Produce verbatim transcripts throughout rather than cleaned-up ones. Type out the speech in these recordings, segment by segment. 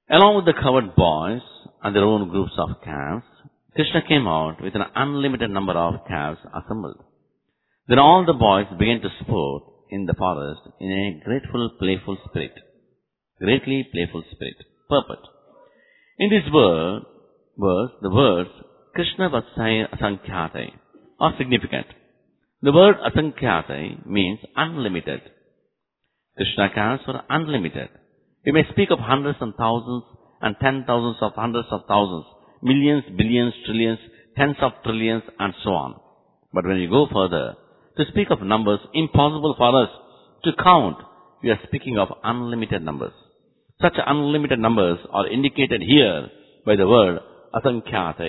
Along with the cowherd boys and their own groups of calves, Krishna came out with an unlimited number of calves assembled. Then all the boys began to sport in the forest in a grateful, playful spirit. Greatly playful spirit. Purport. In this word, verse, the words Krishna Vatsai Asankhyatai are significant. The word Asankhyatai means unlimited. Krishna calves were unlimited. We may speak of hundreds and thousands and ten thousands of hundreds of thousands, millions, billions, trillions, tens of trillions, and so on. But when you go further, to speak of numbers impossible for us to count, we are speaking of unlimited numbers. Such unlimited numbers are indicated here by the word Asankhyatai.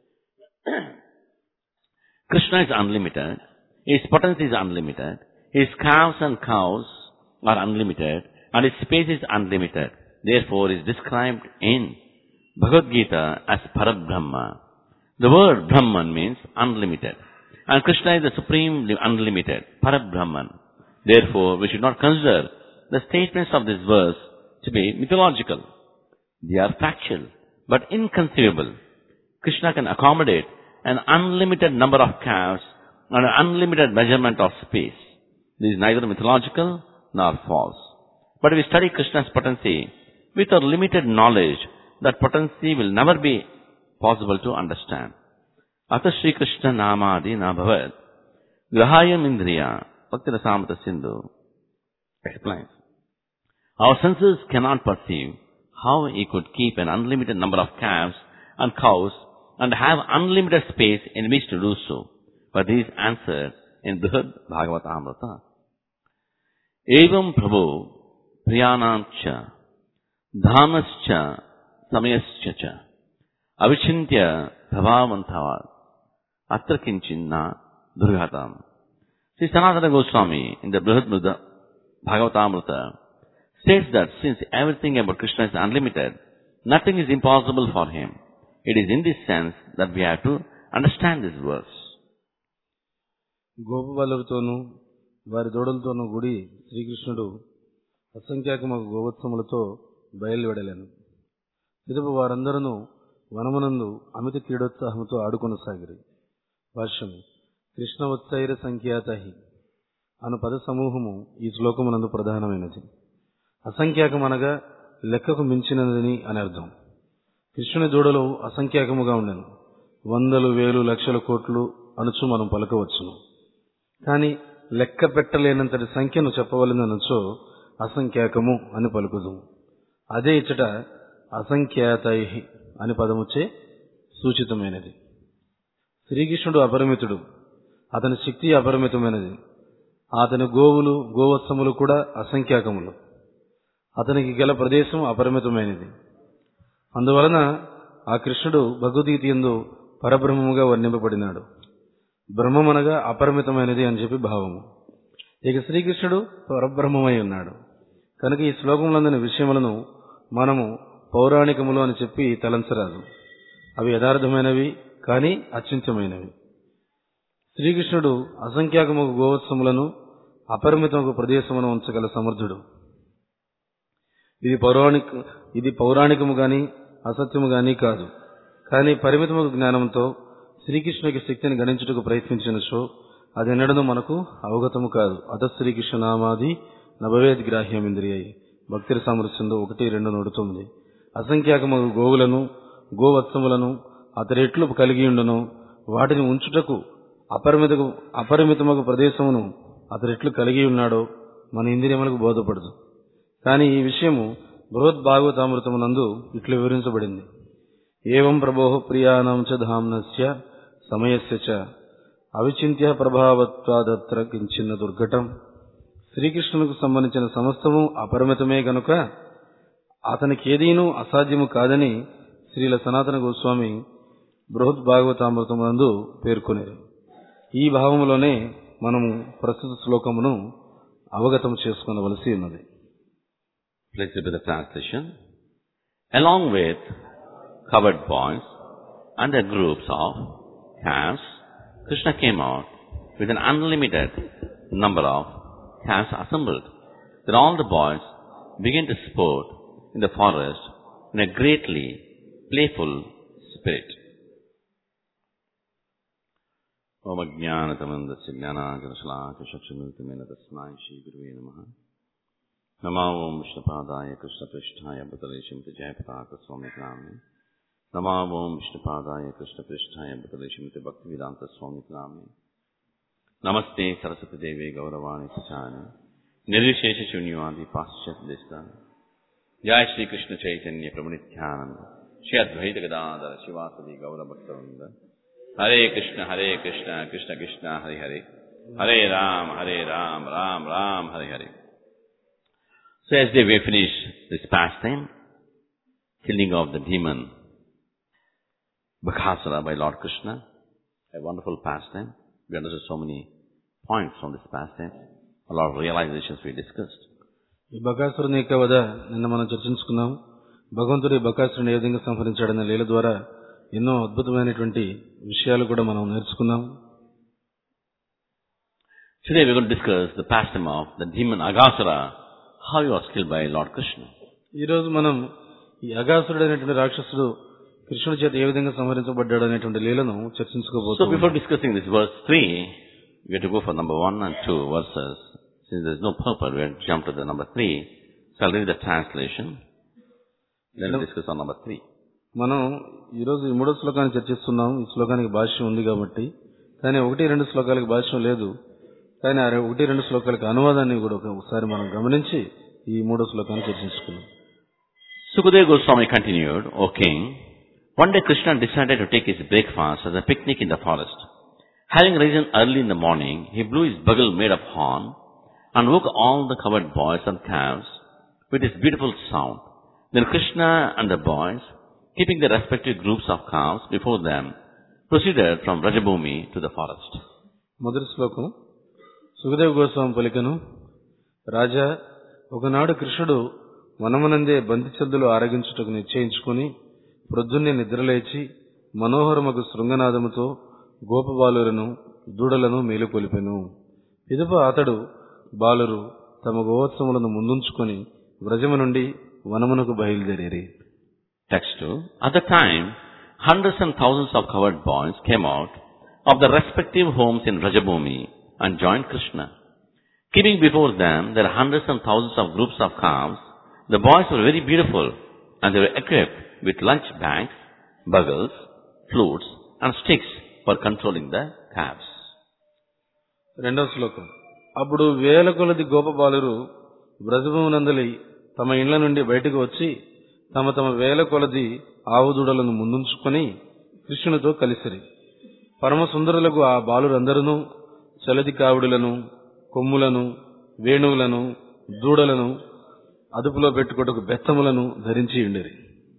Krishna is unlimited. His potency is unlimited. His calves and cows are unlimited. And his space is unlimited. Therefore, is described in Bhagavad Gita as Parabrahma. The word Brahman means unlimited. And Krishna is the supreme unlimited, Parabrahman. Therefore, we should not consider the statements of this verse to be mythological. They are factual, but inconceivable. Krishna can accommodate an unlimited number of calves and an unlimited measurement of space. This is neither mythological nor false. But if we study Krishna's potency with our limited knowledge, that potency will never be possible to understand. Ata Shri Krishna Namadi Nabhavad Grahayam Indriya Bhakti Rasamrita Sindhu explains. Our senses cannot perceive how he could keep an unlimited number of calves and cows and have unlimited space in which to do so. But this is answered in Brihad Bhagavatamrita. Evam Prabhu Priyanam cha Dhamascha Samayascha cha Avishintya Prabhavantavad Atra Kinchinna Durghatam. Sri Sanatana Goswami in the Brihad Bhagavatamrita states that since everything about Krishna is unlimited, nothing is impossible for him. It is in this sense that we have to understand this verse. గోపబాలులతోనూ వారి దూడలతోనూ గుడి శ్రీకృష్ణుడు అసంఖ్యాకమగు గోవత్సములతో బయలువెడలేను. పిదప వారందరూ వనమునందు అమిత క్రీడోత్సాహముతో ఆడుకొనసాగిరి. భాష్యము. కృష్ణవత్సైర సంఖ్యాతహి అను పద సమూహము ఈ శ్లోకమునందు ప్రధానమైనది. అసంఖ్యాకం అనగా లెక్కకు మించినదని అని అర్థం. కృష్ణుని దూడలు అసంఖ్యాకముగా ఉండెను. వందలు, వేలు, లక్షల కోట్లు అనుచు మనం పలకవచ్చును. కానీ లెక్క పెట్టలేనంతటి సంఖ్యను చెప్పవలననుచో అసంఖ్యాకము అని పలుకుదు. అదే ఇచ్చట అసంఖ్యాతై అని పదముచే సూచితమైనది. శ్రీకృష్ణుడు అపరిమితుడు. అతని శక్తి అపరిమితమైనది. అతని గోవులు, గోవత్సములు కూడా అసంఖ్యాకములు. అతనికి గల ప్రదేశం అపరిమితమైనది. అందువలన ఆ కృష్ణుడు భగవద్గీత యందు పరబ్రహ్మముగా వర్ణింపబడినాడు. బ్రహ్మమనగా అపరిమితమైనది అని చెప్పి భావము. ఇక శ్రీకృష్ణుడు పరబ్రహ్మమై ఉన్నాడు. కనుక ఈ శ్లోకములందరి విషయములను మనము పౌరాణికములు అని చెప్పి తలంచరాదు. అవి యథార్థమైనవి కానీ అచింత్యమైనవి. శ్రీకృష్ణుడు అసంఖ్యాకముగు గోవత్సములను అపరిమితముగు ప్రదేశమును ఉంచగల సమర్థుడు. ఇది పౌరాణిక ఇది పౌరాణికము గాని అసత్యము గాని కాదు. కానీ పరిమితముగు జ్ఞానంతో శ్రీకృష్ణునికి శక్తిని గణించుటకు ప్రయత్నించినచో అది ఎన్నడూ మనకు అవగతము కాదు. అత శ్రీకృష్ణ నామాది నభవేద్ గ్రాహ్యమింద్రియై భక్తి రసామృతంలో ఒకటి రెండు నూట తొమ్మిది. అసంఖ్యాకముగు గోవులను, గోవత్సములను అతడెట్లు కలిగి ఉండును, వాటిని ఉంచుటకు అపరిమిత అపరిమితమగు ప్రదేశమును అతడెట్లు కలిగి ఉన్నాడో మన ఇంద్రియములకు బోధపడదు. కానీ ఈ విషయము బృహద్భాగవతామృతమునందు ఇట్లు వివరించబడింది. ఏవం ప్రభోః ప్రియాణం చ ధామ్నస్య సమయస్య చ అవిచింత్య ప్రభావత్వాదత్ర కించిన్న దుర్ఘటం. శ్రీకృష్ణునికి సంబంధించిన సమస్తము అపరిమితమే గనుక అతనికి ఏదీనూ అసాధ్యము కాదని శ్రీల సనాతన గోస్వామి బృహద్భాగవతామృతమునందు పేర్కొనేది. ఈ భావములోనే మనము ప్రస్తుత శ్లోకమును అవగతం చేసుకొనవలసి ఉన్నది. Let's read the translation. Along with covered boys and their groups of calves, Krishna came out with an unlimited number of calves assembled. Then all the boys began to sport in the forest in a greatly playful spirit. Om Ajnanatamandasya Jnanajanashalakaya Chakshurmilitamena Tasmai Shri Gurave Namaha. Namo Om Vishnupadaya Krishna Pristhaya Bhutale Shrimati Jayapataka Swami Name. Namo Om Vishnupadaya Krishna Pristhaya Bhutale Shrimati Bhaktivedanta Swami Name. Namaste Saraswati Devi Gauravani Prachani Nirvishesha Shunyavadi Paschat Distana Jai Shri Krishna Chaitanya Prabhu Nityananda Shri Advaita Gadadhara Shivasadi Gaura Bhaktavinda Hare Krishna Hare Krishna Krishna Krishna Hare Hare Hare Ram Hare Ram Ram Ram Hare Hare. So as they were finished this pastime, killing of the demon Bakasura by Lord Krishna, a wonderful pastime. We understood so many points from this pastime, a lot of realizations we discussed. ఈ బకాసురుని యొక్క వధ నిన్న మనం చర్చించుకున్నాం. భగవంతుడి బకాసురుని ఏ విధంగా సంహరించాడనే లీల ద్వారా ఎన్నో అద్భుతమైనటువంటి విషయాలు కూడా మనం నేర్చుకున్నాం. Today we are going to discuss the pastime of the demon Aghasura, how he was killed by Lord Krishna. ఈ రోజు మనం ఈ అఘాసురుడు అనేటువంటి రాక్షసుడు కృష్ణుడి చేత ఏ విధంగా సంహరించబడ్డాడు అనేటువంటి లీలను చర్చించుకోబోతున్నాం. So before discussing this verse three, we have to go for number one and two verses. Since there is no purpose, we have to jump to the number three. So I'll read the translation. Then we'll discuss on number three. మనం ఈ రోజు ఈ మూడో శ్లోకాన్ని చర్చిస్తున్నాం. ఈ శ్లోకానికి భాష్యం ఉంది కాబట్టి, కానీ ఒకటి రెండు శ్లోకాలకు భాష్యం లేదు. కానీ ఆ ఒకటి రెండు శ్లోకాలకు అనువాదాన్ని కూడా ఒకసారి మనం గమనించి ఈ మూడో శ్లోకాన్ని చర్చించుకున్నాం. Sukadeva Goswami continued, O king, one day Krishna decided to take his breakfast as a picnic in the forest. Having risen early in the morning, he blew his bugle made of horn and woke all the cowherd boys and calves with his beautiful sound. Then Krishna and the boys, keeping their respective groups of cows before them, proceeded from Rajabhumi to the forest. మొదటి శ్లోకం. సుఖదేవ గోస్వామి పలికను, రాజా, ఒకనాడు కృష్ణుడు వనమునందే బంతిచద్దులు ఆరగించుటకు నిశ్చయించుకుని ప్రొద్దున్నే నిద్రలేచి మనోహరమగు శృంగనాదముతో గోపబాలురను దూడలను మేలుకొలిపెను. పిదప అతడు బాలురు తమ గోవత్సములను ముందుంచుకొని వ్రజము నుండి వనమునకు బయలుదేరేరి. Text two. At the time, hundreds and thousands of cowherd boys came out of their respective homes in Rajabhumi and joined Krishna. Keeping before them their hundreds and thousands of groups of calves, the boys were very beautiful and they were equipped with lunch bags, bugles, flutes and sticks for controlling the calves. రెండవ శ్లోకం. అప్పుడు వేల కొలది గోపబాలురు బ్రజభూమునందలి తమ ఇండ్ల నుండి బయటకు వచ్చి తమ తమ వేల కొలది ఆవుదూడలను ముందుంచుకొని కృష్ణునితో కలిసిరి. పరమ సుందరులకు ఆ బాలురందరూ చలది కావుడులను, కొమ్ములను, వేణువులను, దూడలను అదుపులో పెట్టుకొటకు బెత్తములను ధరించి ఉండిరి.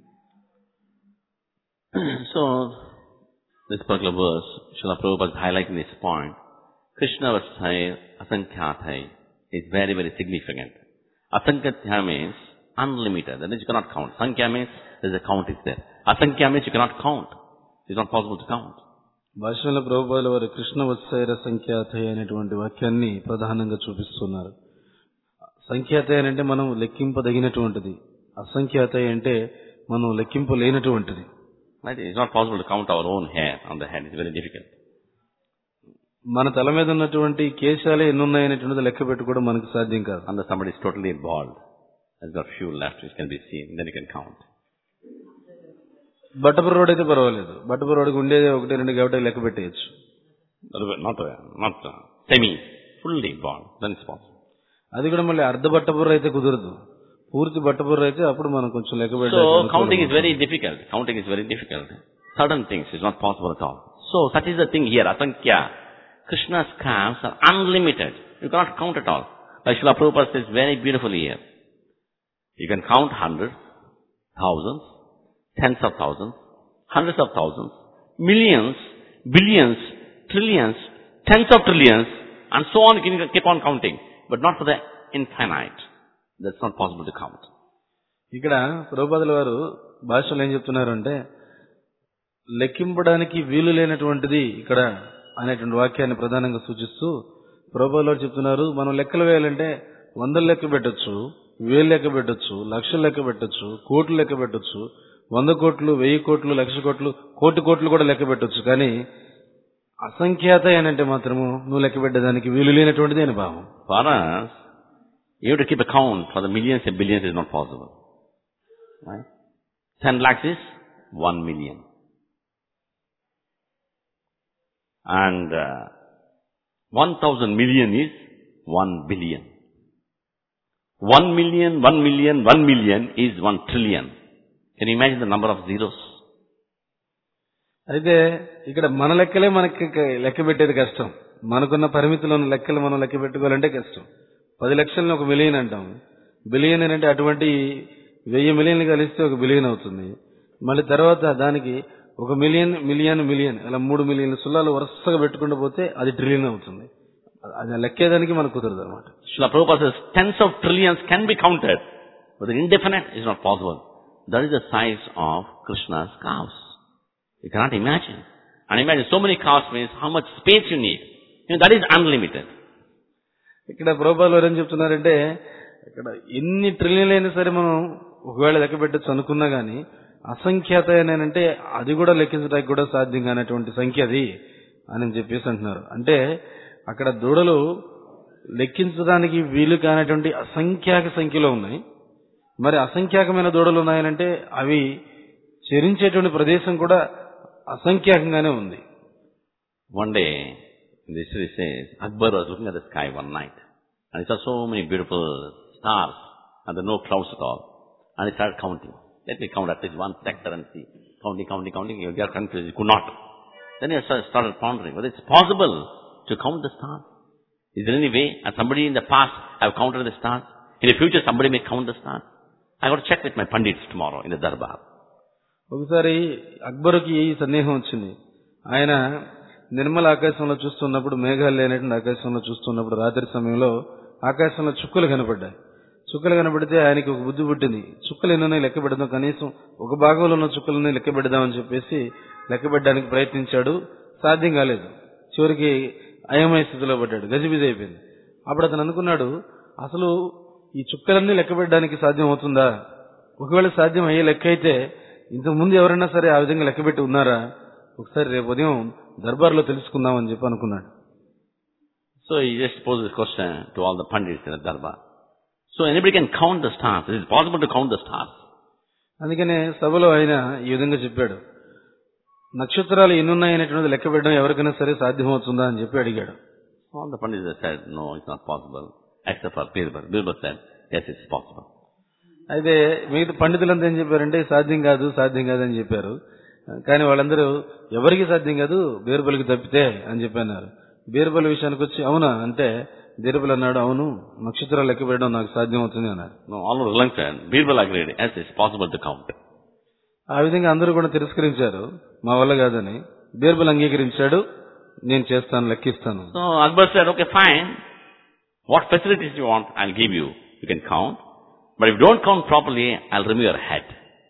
So, this particular verse, Srila Prabhupada is highlighting this point. Krishna Vasai Asankyathai is very, very significant. Asankyathai means unlimited. That means you cannot count. Sankhya means there's a count is there. Asankya means you cannot count. It's not possible to count. భాషలో ప్రభుపాదుల వారు కృష్ణ వత్సైర సంఖ్యాతయ అనేటువంటి వాక్యాన్ని ప్రధానంగా చూపిస్తున్నారు. సంఖ్యాతయ అంటే మనం లెక్కింపదగినటువంటిది, అసంఖ్యాతయ అంటే మనం లెక్కింపలేనటువంటిది. It's not possible to count our own hair on the head. It's very difficult. మన తల మీద ఉన్నటువంటి కేశాలే ఎన్ని ఉన్నాయనేటువంటిది లెక్క పెట్టుకోవడం మనకు సాధ్యం కాదు. And somebody is totally bald. Has got few left which can be seen. Then you can count. బట్టపురోడు అయితే పర్వాలేదు. బట్టపురోడికి ఉండేది ఒకటి రెండు కాబట్టి లెక్క పెట్టేయచ్చు. Not, not semi, fully bald. Then it's possible. అది కూడా మళ్ళీ అర్ధ బట్టపుర్ర అయితే కుదరదు. పూర్తి బట్టపుర్ర అయితే అప్పుడు మనం కొంచెం లెక్క పెట్టాలి. So counting is very difficult. Counting is very difficult. Certain things is not possible at all. So that is the thing here. Asankya. Krishna's calves are unlimited. You cannot count at all. Like Srila Prabhupada says very beautifully here. You can count hundreds, thousands, tens of thousands, hundreds of thousands, millions, billions, trillions, tens of trillions, and so on. You can keep on counting, but not for the infinite. That's not possible to count. ఇక్కడ ప్రభుపాదుల వారు భాషలో ఏం చెప్తున్నారు అంటే, లెక్కింపడానికి వీలు లేనటువంటిది ఇక్కడ అనేటువంటి వాక్యాన్ని ప్రధానంగా సూచిస్తూ ప్రభుపాదుల వారు చెప్తున్నారు, మనం లెక్కలు వేయాలంటే వందలు లెక్క పెట్టొచ్చు, వేలు లెక్క పెట్టొచ్చు, లక్షలు లెక్క పెట్టొచ్చు, కోట్లు లెక్క పెట్టొచ్చు, వంద కోట్లు, వెయ్యి కోట్లు, లక్ష కోట్లు, కోటి కోట్లు కూడా లెక్క పెట్టొచ్చు. కానీ అసంఖ్యాత అనంటే మాత్రము నువ్వు లెక్క పెట్టడానికి వీలు లేనటువంటిది అని భావం. For us, you have to keep account for the millions and billions is not possible. Right? ten lakhs is one million. And uh, one thousand million is one billion. One million, one million, one million is one trillion. Can you imagine the number of zeros? అయితే ఇక్కడ మన లెక్కలే మనకి లెక్క పెట్టేది కష్టం. మనకున్న పరిమితిలో ఉన్న లెక్కలు మనం లెక్క పెట్టుకోవాలంటే కష్టం. పది లక్షలను ఒక మిలియన్ అంటాం. బిలియన్ అంటే అటువంటి వెయ్యి మిలియన్లు కలిస్తే ఒక బిలియన్ అవుతుంది. మళ్ళీ తర్వాత దానికి ఒక మిలియన్ మిలియన్ మిలియన్ అలా మూడు మిలియన్ల సుల్లాలు వరుసగా పెట్టుకుంటూ పోతే అది ట్రిలియన్ అవుతుంది. అది లెక్కేదానికి మనకు కుదరదు అనమాట. Srila Prabhupada says tens of trillions can be counted, but the indefinite is not possible. That is the size of Krishna's cows. You cannot imagine. And imagine so many cows means how much space you need. You know, that is unlimited. ఇక్కడ ప్రభుపాదులు వారు ఏం చెప్తున్నారంటే ఇక్కడ ఎన్ని ట్రిలియన్లు అయినా సరే మనం ఒకవేళ లెక్క పెట్టచ్చు అనుకున్నా గానీ అసంఖ్యాత అంటే అది కూడా లెక్కించడానికి కూడా సాధ్యం కానటువంటి సంఖ్య అది అని చెప్పేసి అంటున్నారు. అంటే అక్కడ దూడలు లెక్కించడానికి వీలు కానటువంటి అసంఖ్యాక సంఖ్యలో ఉన్నాయి. మరి అసంఖ్యాకమైన దూడలు ఉన్నాయనంటే అవి చరించేటువంటి ప్రదేశం కూడా అసంఖ్యాకంగానే ఉంది. One day, the history says, Akbar was looking at the sky one night and he saw so many beautiful stars and there were no clouds at all. And he started counting. Let me count at least one sector and see. Counting, counting, counting. He got confused. He could not. Then he started pondering whether it's possible to count the stars. Is there any way? Has somebody in the past have counted the stars? In the future somebody may count the stars? I got to check with my pandits tomorrow in the darbar. ఒకసారి అక్బరుకి ఈ సందేహం వచ్చింది. ఆయన నిర్మల ఆకాశంలో చూస్తున్నప్పుడు, మేఘాలు లేనటువంటి ఆకాశంలో చూస్తున్నప్పుడు రాత్రి సమయంలో ఆకాశంలో చుక్కలు కనపడ్డాయి. చుక్కలు కనపడితే ఆయనకి ఒక బుద్ధి పుట్టింది. చుక్కలు ఎన్నో లెక్క పెడదాం, కనీసం ఒక భాగంలో ఉన్న చుక్కలని లెక్క పెడదామని చెప్పేసి లెక్క పెట్టడానికి ప్రయత్నించాడు. సాధ్యం కాలేదు. చివరికి అయమయ స్థితిలో పడ్డాడు. గజిబిజి అయిపోయింది. అప్పుడు అతను అనుకున్నాడు, అసలు ఈ చుక్కలన్నీ లెక్క పెట్టడానికి సాధ్యం అవుతుందా? ఒకవేళ సాధ్యం అయ్యే లెక్క అయితే ఇంతకు ముందు ఎవరైనా సరే ఆ విధంగా లెక్క పెట్టి ఉన్నారా? ఒకసారి రేపు ఉదయం దర్బార్లో తెలుసుకుందామని చెప్పి అనుకున్నాడు. So he just posed this question to all the pandits in the darbar. So anybody can count the stars. It is possible to count the stars. అందుకనే సభలో ఆయన ఈ విధంగా చెప్పాడు, నక్షత్రాలు ఎన్నున్నాయనేటువంటిది లెక్క పెట్టడం ఎవరికైనా సరే సాధ్యమవుతుందా అని చెప్పి అడిగాడు. All the pandits said, no, it's not possible. Except for Birbal. Birbal said, yes, it's possible. అయితే మిగతా పండితులంతా ఏం చెప్పారంటే సాధ్యం కాదు, సాధ్యం కాదు అని చెప్పారు. కానీ వాళ్ళందరూ ఎవరికి సాధ్యం కాదు, బీర్బల్కి తప్పితే అని చెప్పన్నారు. బీర్బల్ విషయానికి వచ్చి అవునా అంటే బీర్బల్ అన్నాడు, అవును, నక్షత్రాలు లెక్క పెట్టడం నాకు సాధ్యం అవుతుంది అన్నారు. No, all reluctant. Birbal agreed, yes, it's possible to count. ఆ విధంగా అందరూ కూడా తిరస్కరించారు, మా వల్ల కాదని. బీర్బల్ అంగీకరించాడు, నేను చేస్తాను, లెక్కిస్తాను. So Akbar said, okay, fine. What facilities you want, I'll give you. You can count. But if you don't count properly, I'll remove your head.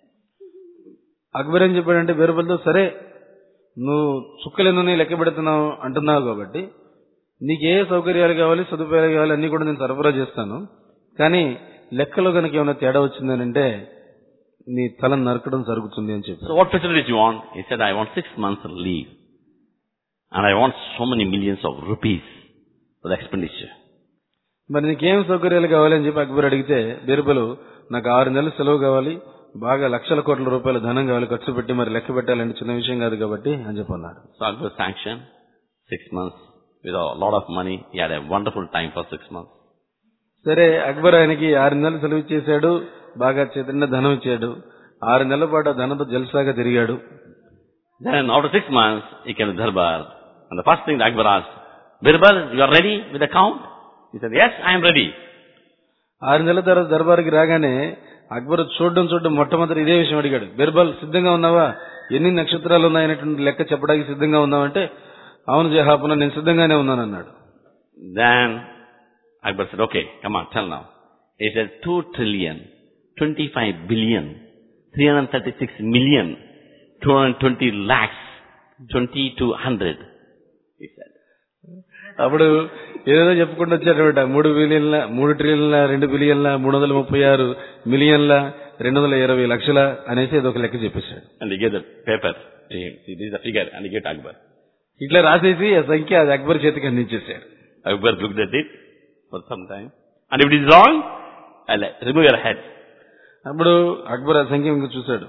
Akbar ఏం చెప్పాడంటే బీర్బల్తో, సరే నువ్వు చుక్కలెన్నుని లెక్క పెడుతున్నావు అంటున్నావు కాబట్టి నీకు ఏ సౌకర్యాలు కావాలి, సదుపాయాలు కావాలి అన్ని కూడా నేను సరఫరా చేస్తాను. కానీ లెక్కలో కనుక ఏమైనా తేడా వచ్చిందని అంటే నీ తలను నరకడం జరుగుతుంది అని చెప్పి. So what facilities you want? He said, I want six months leave. And I want so many millions of rupees for the expenditure. మరి నీకేం సౌకర్యాలు కావాలి అని చెప్పి అక్బర్ అడిగితే బీర్బలు, నాకు ఆరు నెలలు సెలవు కావాలి, బాగా లక్షల కోట్ల రూపాయల ధనం కావాలి, ఖర్చు పెట్టి మరి లెక్క పెట్టాలంటే చిన్న విషయం కాదు కాబట్టి అని చెప్పన్నారు. So Akbar sanctioned six months with a lot of money. He had a wonderful time for six months. సరే, అక్బర్ ఆయనకి ఆరు నెలలు సెలవు ఇచ్చేశాడు, బాగా చేతిన ధనం ఇచ్చాడు. ఆరు నెలల పాటు ధనంతో జల్సాగా తిరిగాడు. Then after six months, he came to Darbar. And the first thing that Akbar asked, Birbal, you are ready with the count? He said, yes, I am ready. ఆరు నెలల తర్వాత దర్బార్కి రాగానే అక్బర్ చూడడం చూడడం మొట్టమొదటి ఇదే విషయం అడిగాడు, బీర్బల్ సిద్ధంగా ఉన్నావా, ఎన్ని నక్షత్రాలు ఉన్నాయనేటువంటి లెక్క చెప్పడానికి సిద్ధంగా ఉన్నావంటే అవును జహాపున, నేను సిద్ధంగానే ఉన్నాను అన్నాడు. Then Akbar said, okay, come on, tell now. He said, two trillion, twenty-five billion, three hundred thirty-six million, two hundred twenty lakhs, twenty-two hundred, he said. అప్పుడు ఏదేదో చెప్పుకుంటూ వచ్చారనమాట. మూడు బిలియన్ల మూడు ట్రిలియన్ల రెండు బిలియన్ల మూడు వందల ముప్పై ఆరు మిలియన్ల రెండు వందల ఇరవై లక్షల అనేసి ఏదో ఒక లెక్క చెప్పేశాడు. And he gave the paper. He, this is the figure, and he gave it to Akbar. ఇట్లా రాసేసి ఆ సంఖ్య అది అక్బర్ చేతికి అందించేశారు. Akbar looked at it for some time. And if it is wrong, I'll remove your head. అప్పుడు అక్బర్ ఆ సంఖ్య ఇంకా చూశాడు.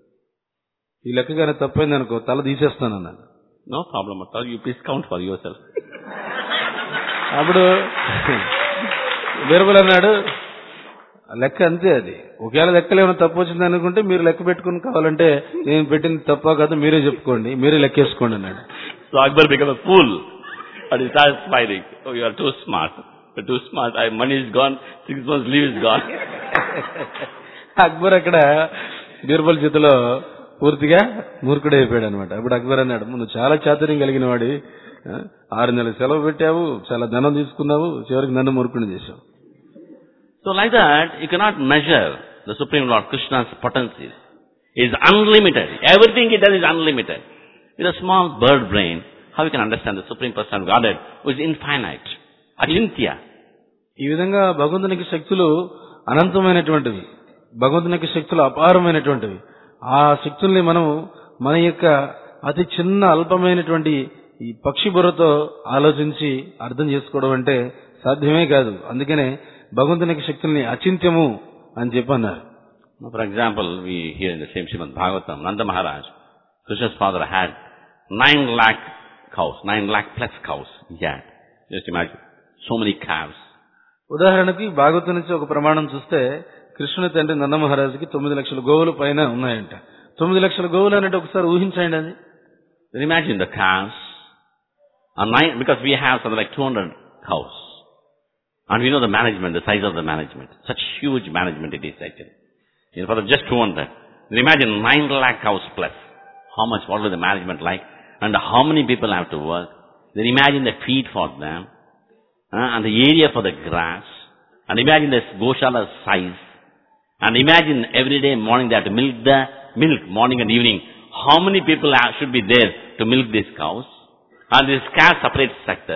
ఈ లెక్క కానీ తప్పైంది అనుకో తల తీసేస్తాను అన్నాడు. No problem at all. You please count for yourself. అప్పుడు బీర్బల్ అన్నాడు, లెక్క అంతే అది. ఒకవేళ లెక్కలు ఏమైనా తప్పు వచ్చింది అనుకుంటే మీరు లెక్క పెట్టుకుని కావాలంటే నేను పెట్టింది తప్ప కాదు మీరే చెప్పుకోండి, మీరే లెక్కేసుకోండి అన్నాడు. So Akbar became a fool. And he started smiling. Oh, you are too smart. You are too smart. I, money is gone. Six months leave is gone. Akbar అక్కడ బీర్బల్ చేతిలో పూర్తిగా మూర్ఖుడు అయిపోయాడు అనమాట. అప్పుడు అక్బర్ అన్నాడు, నువ్వు చాలా చాతుర్యం కలిగిన వాడి, ఆరు నెలలు సెలవు పెట్టావు, చాలా ధనం తీసుకున్నావు, చివరికి నన్ను మూర్ఖుని చేశావు. So like that, you cannot measure the Supreme Lord Krishna's potency. He is unlimited. Everything he does is unlimited. With a small bird brain, how you can understand the Supreme Person of Godhead who is infinite, achintya. ఈ విధంగా భగవంతునికి శక్తులు అనంతమైనటువంటివి, భగవంతునికి శక్తులు అపారమైనటువంటివి. ఆ శక్తుల్ని మనం మన యొక్క అతి చిన్న అల్పమైనటువంటి ఈ పక్షి బుర్రతో ఆలోచించి అర్థం చేసుకోవడం అంటే సాధ్యమే కాదు. అందుకనే భగవంతునికి శక్తుల్ని అచింత్యము అని చెప్పన్నారు. For example, we hear in the same Srimad Bhagavatam, Nanda Maharaj, Krishna's father had nine lakh cows, nine lakh plus cows he had. Just imagine, so many cows. ఉదాహరణకి భాగవతం నుంచి ఒక ప్రమాణం చూస్తే కృష్ణుని తండ్రి నంద మహారాజుకి తొమ్మిది లక్షల గోవులు పైన ఉన్నాయంట. తొమ్మిది లక్షల గోవులు అంటే ఒకసారి ఊహించండి అది. Imagine the cows, are nine, because we have something like two hundred cows. And we know the management, the size of the management. Such huge management it is actually. You know, for the just two hundred. Imagine nine lakh cows plus. How much, what was the management like? And how many people have to work? Then imagine the feed for them. Uh, and the area for the grass. And imagine the Goshala size. And imagine every day morning they have to milk the milk, morning and evening. How many people have, should be there to milk these cows? And this cow separate sector.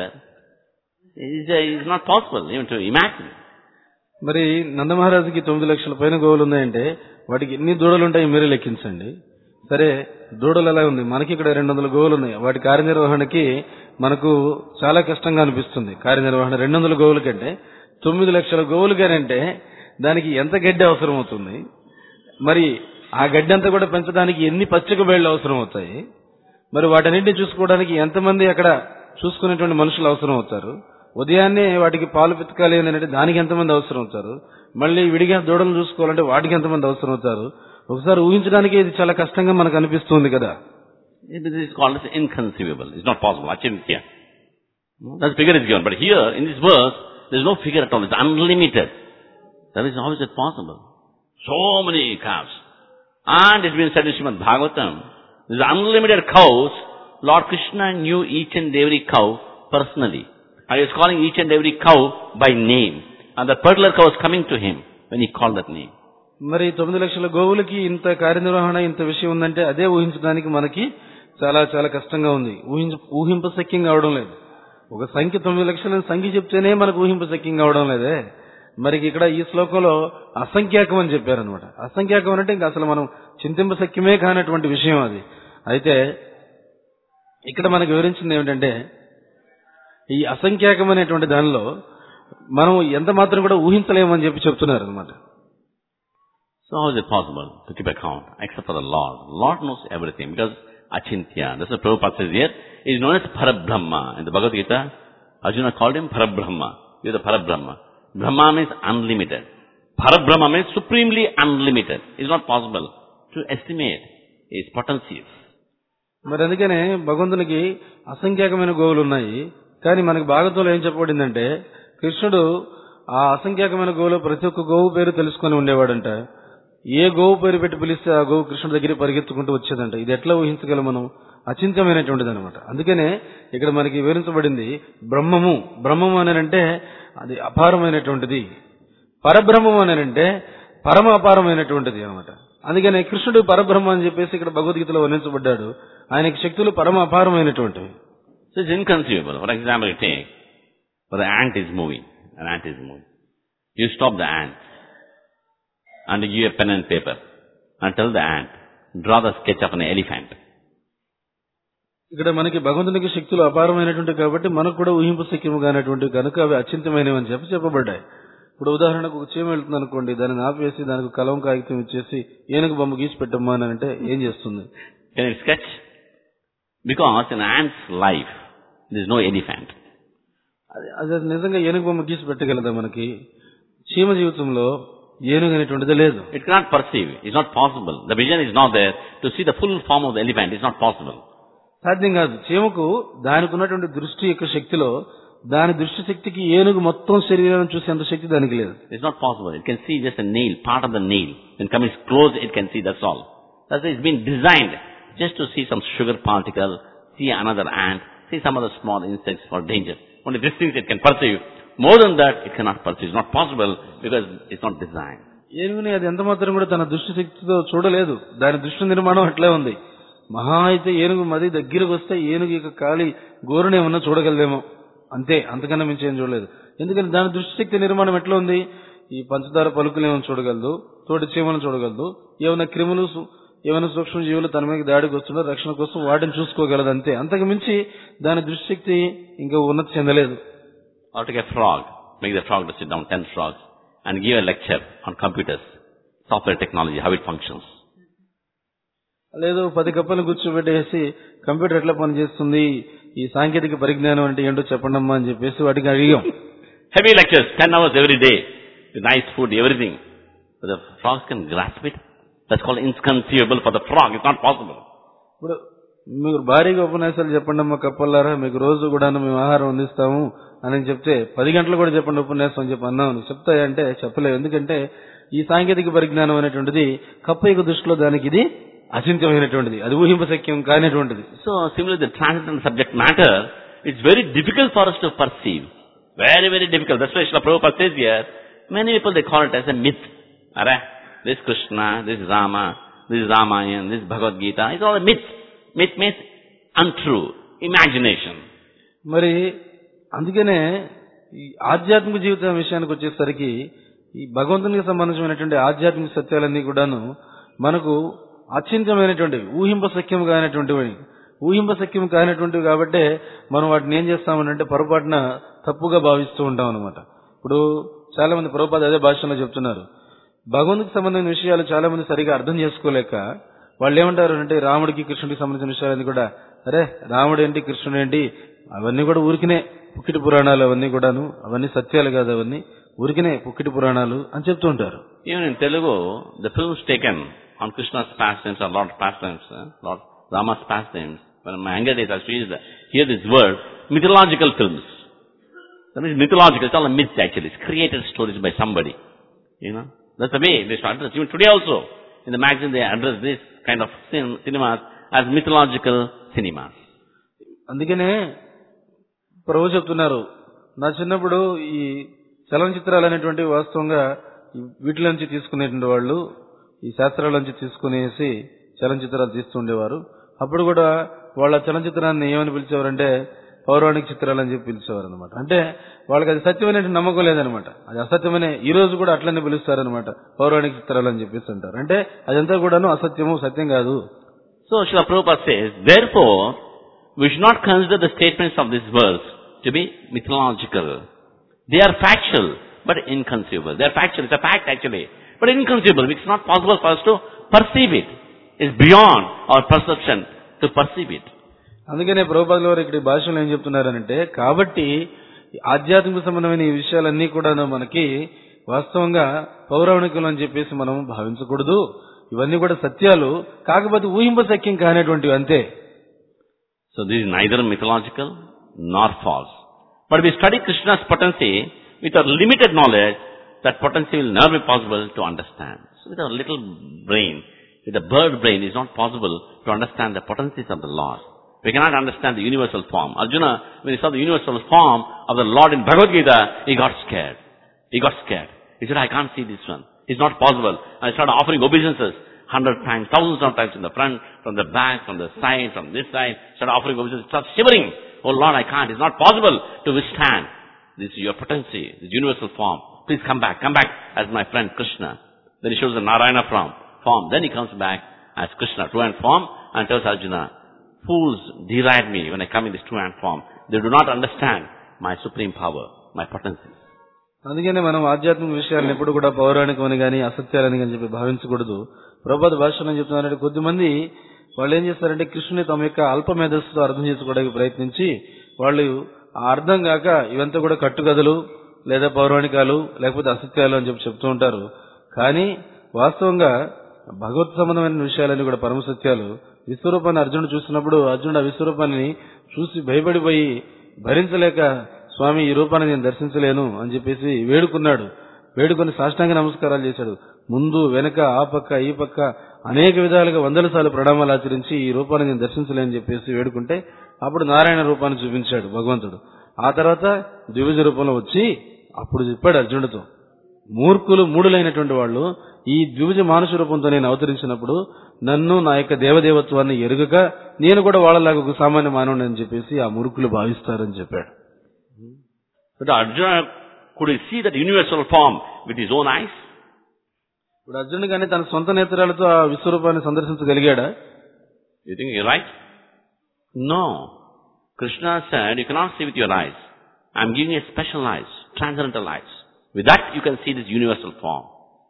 It's, uh, it's not possible even to imagine. మరి నందమహారాజుకి తొమ్మిది లక్షల పైన గోవులు ఉన్నాయంటే వాటికి ఎన్ని దూడలు ఉంటాయి మీరే లెక్కించండి. సరే, దూడలు ఎలా ఉంది, మనకి ఇక్కడ రెండు వందల గోవులు ఉన్నాయి. వాటి కార్యనిర్వహణకి మనకు చాలా కష్టంగా అనిపిస్తుంది. కార్యనిర్వహణ రెండు వందల గోవుల కంటే తొమ్మిది లక్షల గోవులు కానంటే దానికి ఎంత గడ్డి అవసరం అవుతుంది, మరి ఆ గడ్డి అంతా కూడా పెంచడానికి ఎన్ని పచ్చిక బయళ్ళు అవసరం అవుతాయి, మరి వాటన్నింటినీ చూసుకోవడానికి ఎంతమంది అక్కడ చూసుకునేటువంటి మనుషులు అవసరం అవుతారు, ఉదయాన్నే వాటికి పాలు పితకాలి అని అంటే దానికి ఎంతమంది అవసరం అవుతారు, మళ్ళీ విడిగా దూడలు చూసుకోవాలంటే వాటికి ఎంతమంది అవసరం అవుతారు. ఒకసారి ఊహించడానికి ఇది చాలా కష్టంగా మనకు అనిపిస్తుంది కదా. It is called as inconceivable. It's not possible. Achintya. That figure is given. But here, in this verse, there is no figure at all. It's unlimited. That is, how is it possible? So many cows. And it's been said in Srimad Bhagavatam, these unlimited cows, Lord Krishna knew each and every cow personally. And he was calling each and every cow by name. And the particular cow was coming to him when he called that name. మరి తొమ్మిది లక్షల గోవులకి ఇంత కార్యనిర్వహణ, ఇంత విషయం ఉందంటే అదే ఊహించడానికి మనకి చాలా చాలా కష్టంగా ఉంది. ఊహించ ఊహింపశక్యంగా అవడం లేదు. ఒక సంఖ్య తొమ్మిది లక్షలని సంఖ్య చెప్తేనే మనకు ఊహింపశక్యంగా అవడం లేదే. మరి ఇక్కడ ఈ శ్లోకంలో అసంఖ్యాకం అని చెప్పారనమాట. అసంఖ్యాకం అంటే ఇంకా అసలు మనం చింతింపశక్యమే కానటువంటి విషయం అది. అయితే ఇక్కడ మనకు వివరించింది ఏమిటంటే ఈ అసంఖ్యాకం అనేటువంటి దానిలో మనం ఎంత మాత్రం కూడా ఊహించలేమని చెప్పి చెప్తున్నారు అనమాట. So how is it possible to keep account except for the Lord? Lord knows everything because Achintya. That's what Prabhupada says here. He is known as Parabrahma. In the Bhagavad Gita, Arjuna called him Parabrahma. He is the Parabrahma. Brahma means unlimited. Parabrahma means supremely unlimited. It is not possible to estimate his potencies. మరి అందుకనే భగవంతునికి అసంఖ్యాకమైన గోవులు ఉన్నాయి. కానీ మనకు భాగవతంలో ఏం చెప్పబడిందంటే కృష్ణుడు ఆ అసంఖ్యాకమైన గోవులు ప్రతి ఒక్క గోవు పేరు తెలుసుకొని ఉండేవాడంట. ఏ గోవు పేరు పెట్టి పిలిస్తే ఆ గోవు కృష్ణుడి దగ్గర పరిగెత్తుకుంటూ వచ్చేదంట. ఇది ఎట్లా ఊహించగలం మనం? అచింత్యమైనటువంటిది అనమాట. అందుకనే ఇక్కడ మనకి వివరించబడింది బ్రహ్మము. బ్రహ్మము అని అంటే అది అపారమైనటువంటిది. పరబ్రహ్మము అని అంటే పరమ అపారమైనటువంటిది అనమాట. అందుకనే కృష్ణుడు పరబ్రహ్మ అని చెప్పేసి ఇక్కడ భగవద్గీతలో వర్ణించబడ్డాడు. ఆయనకి శక్తులు పరమ అపారమైనటువంటివి. So So it's inconceivable. For example, you take, but the ant is moving. An ant is moving. You stop the ant and you give a pen and paper and tell the ant, draw the sketch of an elephant. ఇక్కడ మనకి భగవంతునికి శక్తులు అపారమైనటువంటి కాబట్టి మనకు కూడా ఊహింపు శక్యముగా అనేటువంటి కనుక అవి అచింతమైనవి అని చెప్పి చెప్పబడ్డాయి. ఇప్పుడు ఉదాహరణకు ఒక చీమ వెళ్తుంది అనుకోండి, దాన్ని ఆపేసి దానికి కలం కాగితం ఇచ్చేసి ఏనుగు బొమ్మ గీసి పెట్టమ్మా అని అంటే ఏం చేస్తుంది? Can it sketch? Because in ant's life, there is no elephant. అది అది నిజంగా ఏనుగు బొమ్మ గీసి పెట్టగలదా మనకి? చీమ జీవితంలో ఏనుగు అనేటువంటిది లేదు. It cannot perceive. It's not possible. The vision is not there to see the full form of the elephant. It's not possible. సాధ్యం కాదు. చీమకు దానికి ఉన్నటువంటి దృష్టి యొక్క శక్తిలో దాని దృష్టి శక్తికి ఏనుగు మొత్తం శరీరాన్ని చూసేంత శక్తి దానికి లేదు. It's not possible. It can see just a nail, part of the nail. When coming close, it can see, that's all. That's why it's been designed just to see some sugar particle, see another ant, see some other small insects for danger. Only these things it can perceive. More than that, it cannot perceive. It's not possible because it's not designed. ఏనుగుని అది ఎంత మాత్రం కూడా తన దృష్టి శక్తితో చూడలేదు. దాని దృష్టి నిర్మాణం అట్లే ఉంది. మహా అయితే ఏనుగు మది దగ్గరకు వస్తే ఏనుగు ఇక కాలి గోరునే ఉన్నా చూడగలదేమో, అంతే, అంతకన్నా మించి ఏం చూడలేదు. ఎందుకంటే దాని దృష్టి శక్తి నిర్మాణం ఎట్లా ఉంది? ఈ పంచదార పలుకులు ఏమైనా చూడగలదు, తోటి చీమలను చూడగలదు, ఏమైనా క్రిములు ఏమైనా సూక్ష్మ జీవులు తన మీద దాడికి వస్తున్నా రక్షణ కోసం వాటిని చూసుకోగలదు, అంతే. అంతకు మించి దాని దృష్టి శక్తి ఇంకా ఉన్నతి చెందలేదు. Or take a frog, make the frog to sit down, ten frogs, and give a lecture on computers, software technology, how it functions. లేదు పది కప్పలను కూర్చోబెట్టేసి కంప్యూటర్ ఎట్లా పనిచేస్తుంది, ఈ సాంకేతిక పరిజ్ఞానం అంటే ఏంటో చెప్పండి అమ్మా అని చెప్పేసి వాటికి అడిగాం. Heavy lectures, ten hours every day, with nice food, everything. But the frogs can grasp it. That's called inconceivable for the frog. It's not possible. ఇప్పుడు మీరు భారీగా ఉపన్యాసాలు చెప్పండి అమ్మా కప్పలారా, మీకు రోజు కూడా మేము ఆహారం అందిస్తాము అని చెప్తే పది గంటలు కూడా చెప్పండి ఉపన్యాసం అని చెప్పి అన్నాం. చెప్తాయంటే చెప్పలేవు. ఎందుకంటే ఈ సాంకేతిక పరిజ్ఞానం అనేటువంటిది కప్ప యొక్క దృష్టిలో దానికి ఇది అచింత్యమైనటువంటిది, అది ఊహింపశక్యం కానిటువంటిది. So similarly, the transcendental subject matter, it's very difficult for us to perceive. Very, very difficult. That's why Srila Prabhupada says here, many people they call it as a myth. Alright? This Krishna, this Rama, this Ramayana, this Bhagavad Gita, it's all a myth. Myth means untrue, imagination. మరి అందుకనే ఈ ఆధ్యాత్మిక జీవితం విషయానికి వచ్చేసరికి ఈ భగవంతునికి సంబంధించినటువంటి ఆధ్యాత్మిక సత్యాలన్నీ కూడాను మనకు అచింత్యమైనటువంటివి, ఊహింపశక్యం కానటువంటివి. ఊహింపశక్యం కానటువంటివి కాబట్టి మనం వాటిని ఏం చేస్తామనంటే పొరపాటున తప్పుగా భావిస్తూ ఉంటాం అనమాట. ఇప్పుడు చాలా మంది ప్రభుపాద అదే భాషలో చెప్తున్నారు, భగవంతునికి సంబంధించిన విషయాలు చాలా మంది సరిగా అర్థం చేసుకోలేక వాళ్ళు ఏమంటారు అంటే రాముడికి కృష్ణుడికి సంబంధించిన విషయాలన్నీ కూడా, అరే రాముడు ఏంటి కృష్ణుడు ఏంటి అవన్నీ కూడా ఊరికినే పుక్కిటి పురాణాలు, అవన్నీ కూడాను అవన్నీ సత్యాలు కాదు, అవన్నీ ఊరికినే పుక్కిటి పురాణాలు అని చెప్తూ ఉంటారు. Even in Telugu, the films taken on Krishna's pastimes or Lord's pastimes, uh, Lord Rama's pastimes, when in my younger days I used to hear this word, mythological films. That means mythological, it's all a myth actually. It's created stories by somebody. You know, that's the way they start address. Even today also, in the magazine they address this kind of cin- cinemas as mythological cinemas. అందుకనే ప్రభు చెప్తున్నారు, నా చిన్నప్పుడు ఈ చలనచిత్రాలు అనేటువంటివి వాస్తవంగా వీటిలో నుంచి తీసుకునేటువంటి వాళ్ళు ఈ శాస్త్రాల నుంచి తీసుకునేసి చలనచిత్రాలు తీస్తుండేవారు. అప్పుడు కూడా వాళ్ళ చలనచిత్రాన్ని ఏమని పిలిచేవారంటే పౌరాణిక చిత్రాలు అని చెప్పి పిలిచేవారు అనమాట. అంటే వాళ్ళకి అది సత్యమైన నమ్మకం లేదనమాట, అది అసత్యమనే ఈ రోజు కూడా అట్లనే పిలుస్తారనమాట, పౌరాణిక చిత్రాలు అని చెప్పేసి అంటారు. అంటే అదంతా కూడాను అసత్యము, సత్యం కాదు. So Srila Prabhupada says, therefore, we should not consider the statements of this verse to be mythological. They are factual, but inconceivable. They are factual, it's a fact actually, but inconceivable. It's not possible for us to perceive it. It's beyond our perception to perceive it. అందుకనే ప్రభుపాదుల వారు ఇక్కడ భాషలో ఏం చెప్తున్నారనంటే, కాబట్టి ఆధ్యాత్మిక సంబంధమైన ఈ విషయాలన్నీ కూడా మనకి వాస్తవంగా పౌరాణికులు అని చెప్పేసి మనం భావించకూడదు. ఇవన్నీ కూడా సత్యాలు, కాకపోతే ఊహింపశక్యం కానటువంటివి అంతే. So this is neither mythological nor false. But we study Krishna's potency with our limited knowledge, that potency will never be possible to understand. So with our little brain, with the bird brain, it is not possible to understand the potencies of the Lord. We cannot understand the universal form. Arjuna, when he saw the universal form of the Lord in Bhagavad Gita, he got scared. He got scared. He said, I can't see this one. It's not possible. I started offering obeisances hundred times, thousands of times in the front, from the back, from the side, from this side. Started offering obeisances. Started shivering. Oh Lord, I can't. It's not possible to withstand. This is your potency, this universal form. Please come back, come back as my friend Krishna. Then he shows the Narayana form. form. Then he comes back as Krishna, true-hand form, and tells Arjuna, fools deride me when I come in this true-hand form. They do not understand my supreme power, my potency. అందుకనే మనం ఆధ్యాత్మిక విషయాలను ఎప్పుడు కూడా పౌరాణికమని కానీ అసత్యాలని కానీ చెప్పి భావించకూడదు. ప్రభుపాద భాషలో చెప్తున్నారంటే కొద్దిమంది వాళ్ళు ఏం చేస్తారంటే కృష్ణుని తమ యొక్క అల్ప మేధస్సుతో అర్థం చేసుకోవడానికి ప్రయత్నించి వాళ్ళు ఆ అర్థం కాక ఇవంతా కూడా కట్టుకథలు లేదా పౌరాణికాలు లేకపోతే అసత్యాలు అని చెప్పి చెప్తూ ఉంటారు. కానీ వాస్తవంగా భగవత్ సంబంధమైన విషయాలన్నీ కూడా పరమ సత్యాలు. విశ్వరూపాన్ని అర్జునుడు చూసినప్పుడు అర్జునుడు ఆ విశ్వరూపాన్ని చూసి భయపడిపోయి భరించలేక స్వామి ఈ రూపాన్ని నేను దర్శించలేను అని చెప్పేసి వేడుకున్నాడు. వేడుకొని సాష్టాంగ నమస్కారాలు చేశాడు. ముందు వెనక ఆ పక్క ఈ పక్క అనేక విధాలుగా వందల సార్లు ప్రణామాలు ఆచరించి ఈ రూపాన్ని నేను దర్శించలేని చెప్పేసి వేడుకుంటే అప్పుడు నారాయణ రూపాన్ని చూపించాడు భగవంతుడు. ఆ తర్వాత ద్విభుజ రూపంలో వచ్చి అప్పుడు చెప్పాడు అర్జునుడితో, మూర్ఖులు మూడులైనటువంటి వాళ్ళు ఈ ద్విభుజ మానుష రూపంతో నేను అవతరించినప్పుడు నన్ను నా యొక్క దేవదేవత్వాన్ని ఎరుగక నేను కూడా వాళ్ళలాగా ఒక సామాన్య మానవుని అని చెప్పేసి ఆ మూర్ఖులు భావిస్తారని చెప్పాడు. But Arjuna, could he see that universal form with his own eyes? ఇప్పుడు అర్జునుడు కానీ తన సొంత నేత్రాలతో ఆ విశ్వరూపాన్ని సందర్శించగలిగాడా? You think you're right? No. Krishna said, you cannot see with your eyes. I'm giving you a special eyes, transcendental eyes. With that you can see this universal form.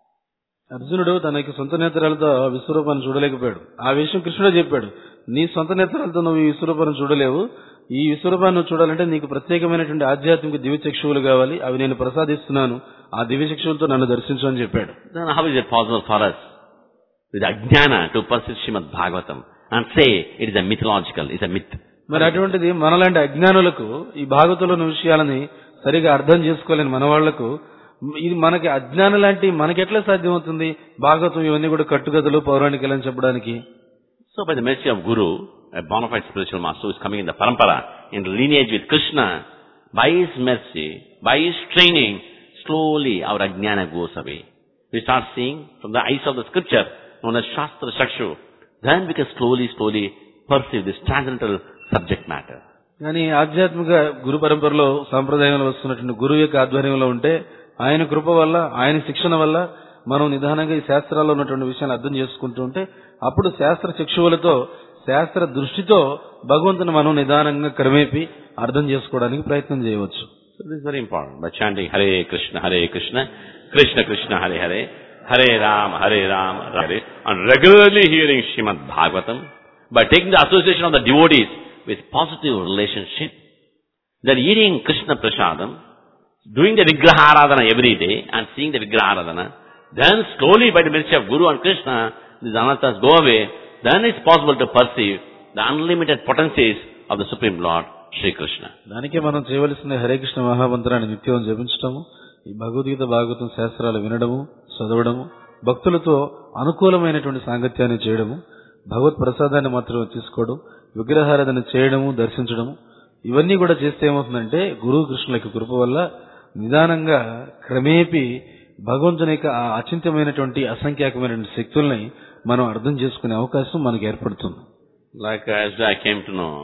అర్జునుడు తన యొక్క సొంత నేత్రాలతో విశ్వరూపాన్ని చూడలేకపోయాడు. ఆ విషయం కృష్ణుడే చెప్పాడు. నీ సొంత నేత్రాలతో నువ్వు ఈ విశ్వరూపాన్ని చూడలేవు. ఈ విశ్వరూపాన్ని చూడాలంటే నీకు ప్రత్యేకమైనటువంటి ఆధ్యాత్మిక దివ్యచక్షువులు కావాలి. అవి నేను ప్రసాదిస్తున్నాను. ఆ దివ్యచక్షువులతో నన్ను దర్శించు అని చెప్పాడు. Then how is it possible for us with Ajnana to perceive Srimad Bhagavatam and say it is a mythological, it's a myth? మరి అటువంటిది మనలాంటి అజ్ఞానులకు ఈ భాగవతంలోని విషయాలని సరిగా అర్థం చేసుకోలేని మన వాళ్లకు ఇది మనకి అజ్ఞానం లాంటి మనకెట్లా సాధ్యమవుతుంది? భాగవతం ఇవన్నీ కూడా కట్టుకథలు పౌరాణికలు అని చెప్పడానికి. So by the mercy of Guru, a bona fide spiritual master who is coming in the parampara, in lineage with Krishna, by his mercy, by his training, slowly our ajnana goes away. We start seeing from the eyes of the scripture, known as Shastra Chakshu, then we can slowly, slowly perceive this transcendental subject matter. కానీ ఆధ్యాత్మిక గురు పరంపరలో సాంప్రదాయంలో వస్తున్నటువంటి గురువు యొక్క ఆధ్వర్యంలో ఉంటే ఆయన కృప వల్ల ఆయన శిక్షణ వల్ల మనం నిదానంగా ఈ శాస్త్రాల్లో ఉన్నటువంటి విషయాన్ని అర్థం చేసుకుంటూ ఉంటే అప్పుడు శాస్త్ర చక్షువులతో శాస్త్ర దృష్టితో భగవంతుని మనం నిదానంగా క్రమేపీ అర్థం చేసుకోవడానికి ప్రయత్నం చేయవచ్చు. So this is very important. By chanting Hare Krishna, Hare Krishna, Krishna Krishna, Hare Hare, Hare Ram, Hare Ram, Hare, and regularly hearing Srimad Bhagavatam, by taking the association of the devotees with positive relationship, then eating Krishna Prasadam, doing the Vigraha Aradhana every day and seeing the Vigraha Aradhana, then slowly by the mercy of Guru and Krishna, these anarthas go away, then it's possible to perceive the unlimited potencies of the Supreme Lord, Shri Krishna. దానికే మనం చేయవలసిన హరే కృష్ణ మహామంత్రాన్ని నిత్యం జపించటము, ఈ భగవద్గీత భాగవతం శాస్త్రాలు వినడము, చదవడము, భక్తులతో అనుకూలమైనటువంటి సాంగత్యాన్ని చేయడము, భగవత్ ప్రసాదాన్ని మాత్రమే తీసుకోవడం, విగ్రహారాధన చేయడము, దర్శించడము, ఇవన్నీ కూడా చేస్తే ఏమవుతుందంటే గురు కృష్ణుల యొక్క కృప వల్ల నిదానంగా క్రమేపీ భగవంతుని యొక్క ఆ అచింత్యమైనటువంటి అసంఖ్యాకమైనటువంటి శక్తుల్ని మనం అర్థం చేసుకునే అవకాశం మనకు ఏర్పడుతుంది. Like as I came to know,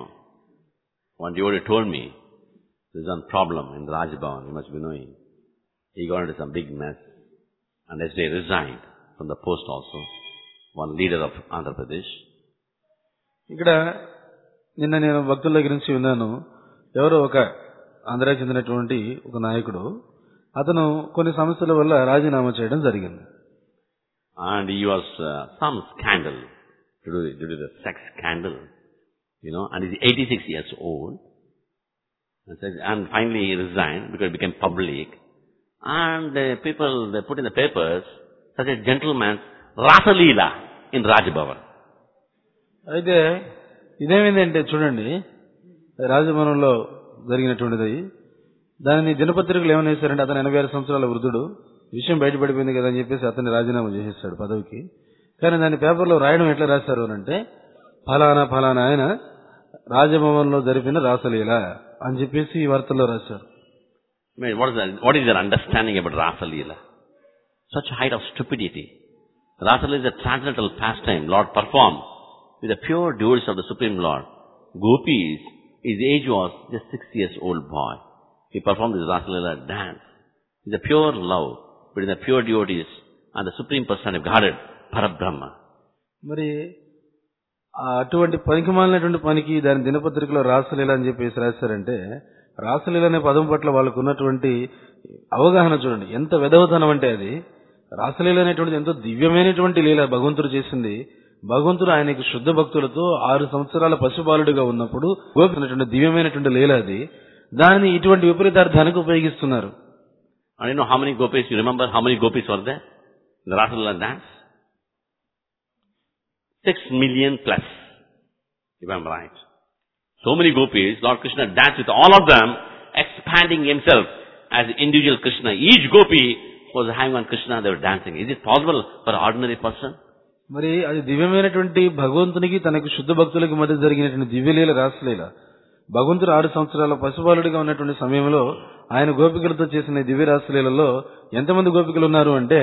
one devotee told me, there's one problem in the Rajbhavan, you must be knowing. He got into some big mess and yesterday resigned from the post also, one leader of Andhra Pradesh. ఇక్కడ నిన్న నేను భక్తుల దగ్గర నుంచి విన్నాను, ఎవరో ఒక ఆంధ్రాకి చెందినటువంటి ఒక నాయకుడు అతను కొన్ని సమస్యల వల్ల రాజీనామా చేయడం జరిగింది. And he was uh, some scandal, due to, due to the sex scandal, you know, and he's eighty-six years old. And, said, and finally he resigned because it became public. And the people, they put in the papers, such a gentleman's Rasa Leela in Rajbhavan. అయితే ఇదేమైందంటే చూడండి, రాజభవనంలో జరిగినటువంటిది. దానిని దినపత్రికలు ఏమని వేశారంటే అతను ఎనభై ఆరు సంవత్సరాల వృద్ధుడు, విషయం బయటపడిపోయింది కదా అని చెప్పేసి అతన్ని రాజీనామా చేసేస్తాడు పదవికి. కానీ దాని పేపర్లో రాయడం ఎట్లా రాశారు అంటే ఫలానా ఫలానా ఆయన రాజభవన్లో జరిపిన రాసలీల అని చెప్పేసి ఈ వార్తల్లో రాశారు. What is, that, what is their understanding about Rasa Leela? Such a height of stupidity. Rasa Leela is a transcendental pastime Lord performed with the pure devotees of the Supreme Lord. Gopis his age was just six years old boy. He performed this Rasalila dance. It's a pure love between the pure devotees and the Supreme Personality of Godhead, Parabrahma. మరి అటువంటి పనికిమాలినటువంటి పనికి దాని దినపత్రికలో రాసలీల అని చెప్పేసి రాశారంటే, రాసలీల అనే పదం పట్ల వాళ్ళకు ఉన్నటువంటి అవగాహన చూడండి ఎంత వెధవతనం అంటే. అది రాసలీల అనేటువంటిది ఎంతో దివ్యమైనటువంటి లీల భగవంతుడు చేసింది. భగవంతుడు ఆయనకి శుద్ధ భక్తులతో ఆరు సంవత్సరాల పశుబాలుడిగా ఉన్నప్పుడు గోపినటువంటి దివ్యమైనటువంటి లీల అది. దానిని ఇటువంటి విపరీతార్థానికి ఉపయోగిస్తున్నారు. And you know how many gopis, you remember how many gopis were there in the Rasalila dance? Six million plus, if I'm right. So many gopis, Lord Krishna danced with all of them, expanding himself as individual Krishna. Each gopi was having one Krishna, they were dancing. Is it possible for an ordinary person? మరి అది దివ్యమైనటువంటి భగవంతునికి తనకు శుద్ధ భక్తులకి మధ్య జరిగినటువంటి దివ్యలీల రాసలీల. భగవంతుడు ఆరు సంవత్సరాల పశుబాలుడిగా ఉన్నటువంటి సమయంలో ఆయన గోపికలతో చేసిన దివ్య రాసలీలలో ఎంతమంది గోపికలు ఉన్నారు అంటే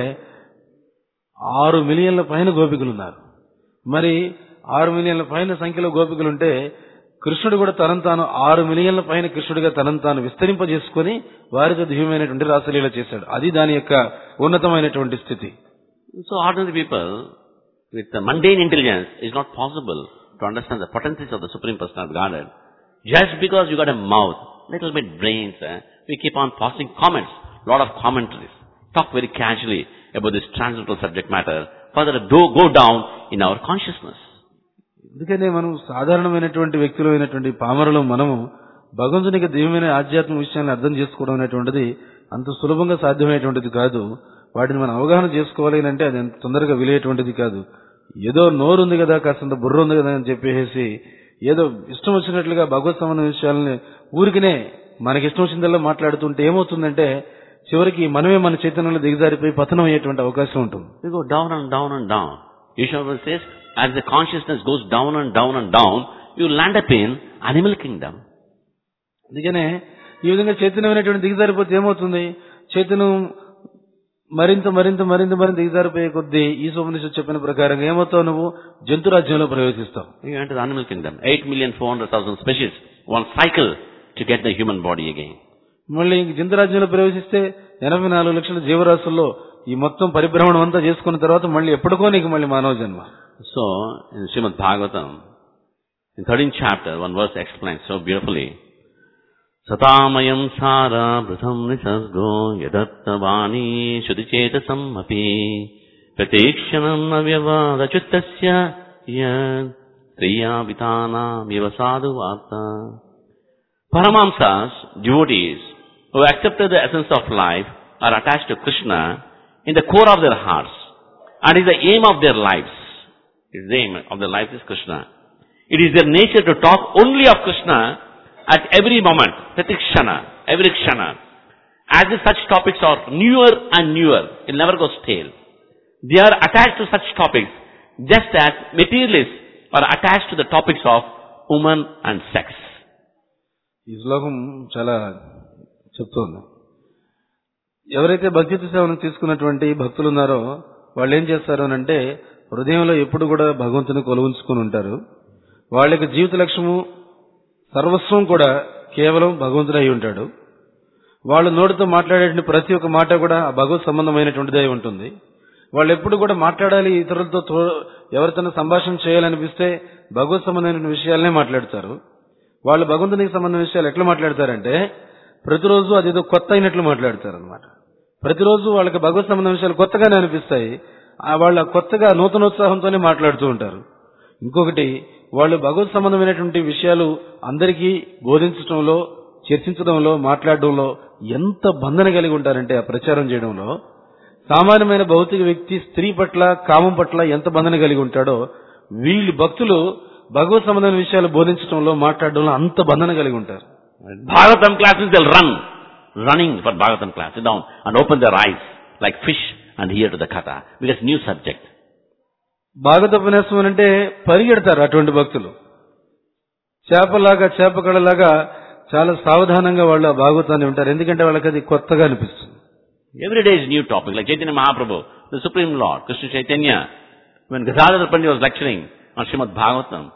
ఆరు మిలియన్ల పైన గోపికలు ఉన్నారు. మరి ఆరు మిలియన్ల పైన సంఖ్యలో గోపికలుంటే కృష్ణుడు కూడా తనను తాను ఆరు మిలియన్ల పైన కృష్ణుడిగా తనను తాను విస్తరింపజేసుకుని వారితో దివ్యమైనటువంటి రాసలీల చేశాడు. అది దాని యొక్క ఉన్నతమైనటువంటి స్థితి. So ordinary people with the mundane intelligence is not possible to understand the potencies of the Supreme Personality of Godhead. Just because you got a mouth, little bit brains, eh, we keep on passing comments, lot of commentaries, talk very casually about this transcendental subject matter, further go, go down in our consciousness. అందుకనే మనం సాధారణమైనటువంటి వ్యక్తులు అయినటువంటి పామరులు మనము భగవంతునికి దివ్యమైన ఆధ్యాత్మిక విషయాన్ని అర్థం చేసుకోవడం అనేటువంటిది అంత సులభంగా సాధ్యమైనటువంటిది కాదు. వాటిని మనం అవగాహన చేసుకోవాలి అంటే అది అంత తొందరగా విలేటువంటిది కాదు. ఏదో నోరు ఉంది కదా, కాస్తంత బుర్ర ఉంది కదా అని చెప్పేసి ఏదో ఇష్టం వచ్చినట్లుగా భగవత్ సంబంధ విషయాలని ఊరికినే మనకి ఇష్టం వచ్చిందల్లా మాట్లాడుతుంటే ఏమవుతుందంటే చివరికి మనమే మన చైతన్యంలో దిగజారిపోయి పతనం అయ్యేటువంటి అవకాశం ఉంటుంది. We go down and down and down. Ishwara says, as the consciousness goes down and down and down, you land up in animal kingdom. అందుకనే ఈ విధంగా చైతన్యమైనటువంటి దిగజారిపోతే ఏమవుతుంది, చైతన్యం మరింత మరింత మరింత మరింత దిగజారిపోయే కొద్దీ ఈ సోమనిషత్తు చెప్పిన ప్రకారంగా ఏమవుతావు, నువ్వు జంతు రాజ్యంలో ప్రవేశిస్తావు. You enter the animal kingdom. Eight million four hundred thousand species, one cycle to get the human body again. మళ్ళీ జంతు రాజ్యంలో ప్రవేశిస్తే ఎనభై నాలుగు లక్షల జీవరాశుల్లో ఈ మొత్తం పరిభ్రమణం అంతా చేసుకున్న తర్వాత మళ్ళీ ఎప్పటికో నీకు మళ్ళీ మానవ జన్మ. So, in Srimad Bhagavatam, in thirteenth chapter, one verse explains so beautifully, Satamayam sara britham nisargo yadattavani shudichetasam api pratikshanam avyavada chuttasya yad triyavitanam yavasadu varta. Paramamsas, devotees, who accepted the essence of life, are attached to Krishna in the core of their hearts, and is the aim of their lives. Is the aim of their life is Krishna. It is their nature to talk only of Krishna at every moment, pratikshana, every kshana. As if such topics are newer and newer, it never goes stale. They are attached to such topics just as materialists are attached to the topics of woman and sex. ఈ శ్లోకం చాలా చెప్తోంది. ఎవరైతే భక్తి సేవను తీసుకున్నటువంటి భక్తులు ఉన్నారో వాళ్ళు ఏం చేస్తారు అని అంటే హృదయంలో ఎప్పుడు కూడా భగవంతుని కొలువుంచుకుని ఉంటారు. వాళ్ళ యొక్క జీవిత లక్ష్యము సర్వస్వం కూడా కేవలం భగవంతుడు అయి ఉంటాడు. వాళ్ళు నోటితో మాట్లాడే ప్రతి ఒక్క మాట కూడా భగవత్ సంబంధమైనటువంటిదే ఉంటుంది. వాళ్ళు ఎప్పుడు కూడా మాట్లాడాలి, ఇతరులతో ఎవరితోనో సంభాషణ చేయాలనిపిస్తే భగవత్ సంబంధమైన విషయాలనే మాట్లాడతారు. వాళ్ళు భగవంతునికి సంబంధించిన విషయాలు ఎట్లా మాట్లాడతారంటే ప్రతిరోజు అదేదో కొత్త అయినట్లు మాట్లాడతారు అనమాట. ప్రతిరోజు వాళ్ళకి భగవత్ సంబంధం విషయాలు కొత్తగానే అనిపిస్తాయి. వాళ్ళ కొత్తగా నూతనోత్సాహంతోనే మాట్లాడుతూ ఉంటారు. ఇంకొకటి, వాళ్ళు భగవత్ సంబంధమైనటువంటి విషయాలు అందరికీ బోధించడంలో, చర్చించడంలో, మాట్లాడడంలో ఎంత బంధన కలిగి ఉంటారంటే ఆ ప్రచారం చేయడంలో సామాన్యమైన భౌతిక వ్యక్తి స్త్రీ పట్ల, కామం పట్ల ఎంత బంధన కలిగి ఉంటాడో వీళ్ళు భక్తులు భగవత్ సంబంధమైన విషయాలు బోధించడంలో, మాట్లాడడంలో అంత బంధన కలిగి ఉంటారు. Bhagavatam classes, they'll run, running for Bhagavatam class, sit down and open their eyes like fish and hear to the katha, because new subject. భాగవత ఉపన్యాసం అంటే పరిగెడతారు అటువంటి భక్తులు. చేపలాగా, చేపకళలాగా చాలా సావధానంగా వాళ్ళు ఆ భాగవతాన్ని ఉంటారు. ఎందుకంటే వాళ్ళకి అది కొత్తగా అనిపిస్తుంది. Every day is new topic, like Chaitanya Mahaprabhu, the Supreme Lord, Krishna Chaitanya, when Gadadhar Pandit was lecturing on Srimad Bhagavatam,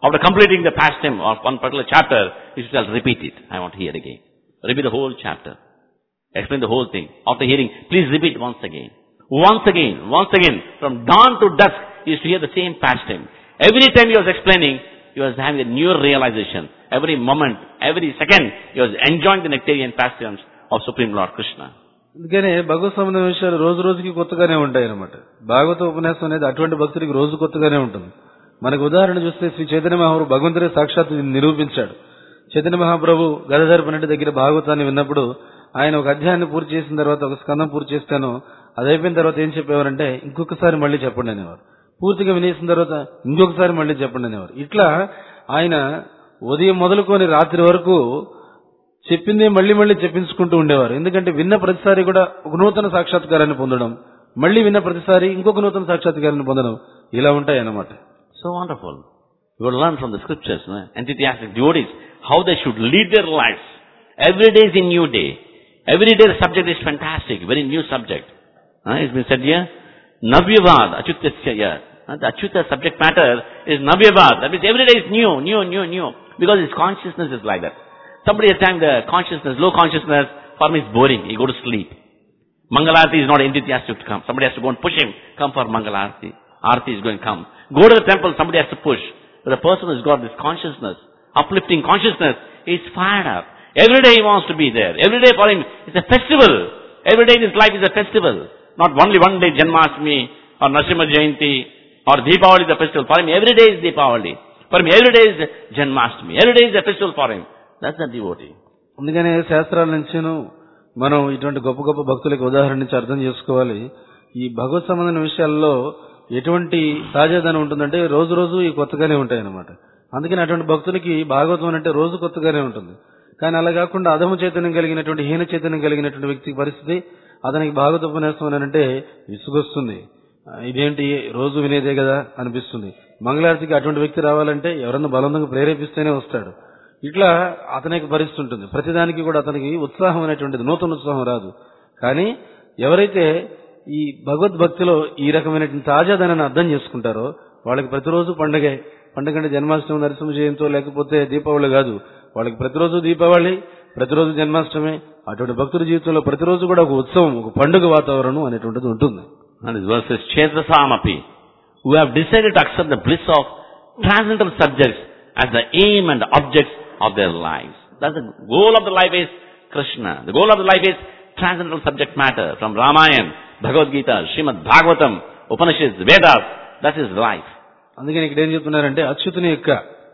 After completing the pastime of one particular chapter, you should tell, repeat it. I want to hear again. Repeat the whole chapter. Explain the whole thing. After hearing, please repeat once again. Once again, once again. From dawn to dusk, you used to hear the same pastime. Every time he was explaining, he was having a new realization. Every moment, every second, he was enjoying the nectarian pastimes of Supreme Lord Krishna. అందుకనే భగవత్ సంబంధం విషయాలు రోజు రోజుకి కొత్తగానే ఉంటాయి అన్నమాట. భాగవత ఉపన్యాసం అనేది అటువంటి భక్తుడికి రోజు కొత్తగానే ఉంటుంది. మనకు ఉదాహరణ చూస్తే శ్రీ చైతన్య మహాప్రభు భగవంతుడే సాక్షాత్ నిరూపించాడు. చైతన్య మహాప్రభు గదాధర పండితుడి దగ్గర భాగవతాన్ని విన్నప్పుడు ఆయన ఒక అధ్యాయాన్ని పూర్తి చేసిన తర్వాత, ఒక స్కందం పూర్తి చేస్తాను, అది అయిపోయిన తర్వాత ఏం చెప్పేవారంటే ఇంకొకసారి మళ్ళీ చెప్పండి అనేవారు. పూర్తిగా వినేసిన తర్వాత ఇంకొకసారి మళ్ళీ చెప్పండి అనేవారు. ఇట్లా ఆయన ఉదయం మొదలుకొని రాత్రి వరకు చెప్పిందే మళ్లీ మళ్లీ చెప్పించుకుంటూ ఉండేవారు. ఎందుకంటే విన్న ప్రతిసారి కూడా ఒక నూతన సాక్షాత్కారాన్ని పొందడం, మళ్లీ విన్న ప్రతిసారి ఇంకొక నూతన సాక్షాత్కారాన్ని పొందడం, ఇలా ఉంటాయి అన్నమాట. So wonderful. You will learn from the scriptures, no? Enthusiastic devotees, how they should lead their lives. Every day is a new day. Every day the subject is fantastic, very new subject. Uh, it's been said here, Navyavad, Achyutasya here. Uh, the Achyuta subject matter is Navyavad. That means every day is new, new, new, new. Because his consciousness is like that. Somebody has time the consciousness, low consciousness, for me is boring. He go to sleep. Mangalarti is not enthusiastic to come. Somebody has to go and push him. Come for Mangalarti. Arti is going to come. Go to the temple, somebody has to push. But the person who has got this consciousness, uplifting consciousness, is fired up. Every day he wants to be there. Every day for him is a festival. Every day in his life is a festival. Not only one day Janmashtami or Narasimha Jayanti or Deepavali is a festival. For him every day is Deepavali. For him every day is Janmashtami. Every day is a festival for him. That's the devotee. అందుకనే శాస్త్రాల నుంచిను మనం ఇటువంటి గొప్ప గొప్ప భక్తులకు ఉదాహరణ నుంచి అర్థం చేసుకోవాలి. ఈ భగవత్ సంబంధమైన విషయాల్లో ఎటువంటి తాజాదనం ఉంటుందంటే రోజు రోజు ఈ కొత్తగానే ఉంటాయి అన్నమాట. అందుకని అటువంటి భక్తులకి భాగవతం అంటే రోజు కొత్తగానే ఉంటుంది. కానీ అలా కాకుండా అధమ చైతన్యం కలిగినటువంటి, హీన చైతన్యం కలిగినటువంటి వ్యక్తికి పరిస్థితి, అతనికి భాగవత ఉపన్యాసం అని అంటే విసుగొస్తుంది. ఇదేంటి రోజు వినేదే కదా అనిపిస్తుంది. మంగళారతికి అటువంటి వ్యక్తి రావాలంటే ఎవరన్నా బలవంతంగా ప్రేరేపిస్తేనే వస్తాడు. ఇట్లా అతనికి పరిస్థితి ఉంటుంది. ప్రతిదానికి కూడా అతనికి ఉత్సాహం అనేటువంటిది, నూతన ఉత్సాహం రాదు. కానీ ఎవరైతే ఈ భగవద్భక్తిలో ఈ రకమైనటువంటి తాజాదనాన్ని అర్థం చేసుకుంటారో వాళ్ళకి ప్రతిరోజు పండుగే. పండుగ అంటే జన్మాష్టమి, నరసింహ జయంతో, లేకపోతే దీపావళి కాదు. వాళ్ళకి ప్రతిరోజు దీపావళి, ప్రతిరోజు జన్మాష్టమి. అటువంటి భక్తుల జీవితంలో ప్రతిరోజు కూడా ఒక ఉత్సవం, ఒక పండుగ వాతావరణం అనేటువంటిది ఉంటుంది. And this verse is Kshetrasamapi, who have decided to accept the bliss of transcendental subjects as the aim and the objects of their lives. That's the goal of the life is Krishna. The goal of the life is transcendental subject matter. From Ramayana, Bhagavad Gita, Srimad Bhagavatam, Upanishads, Vedas, that is life. అందుకని ఇక్కడ ఏం చెప్తున్నారంటే అచ్యుతుని యొక్క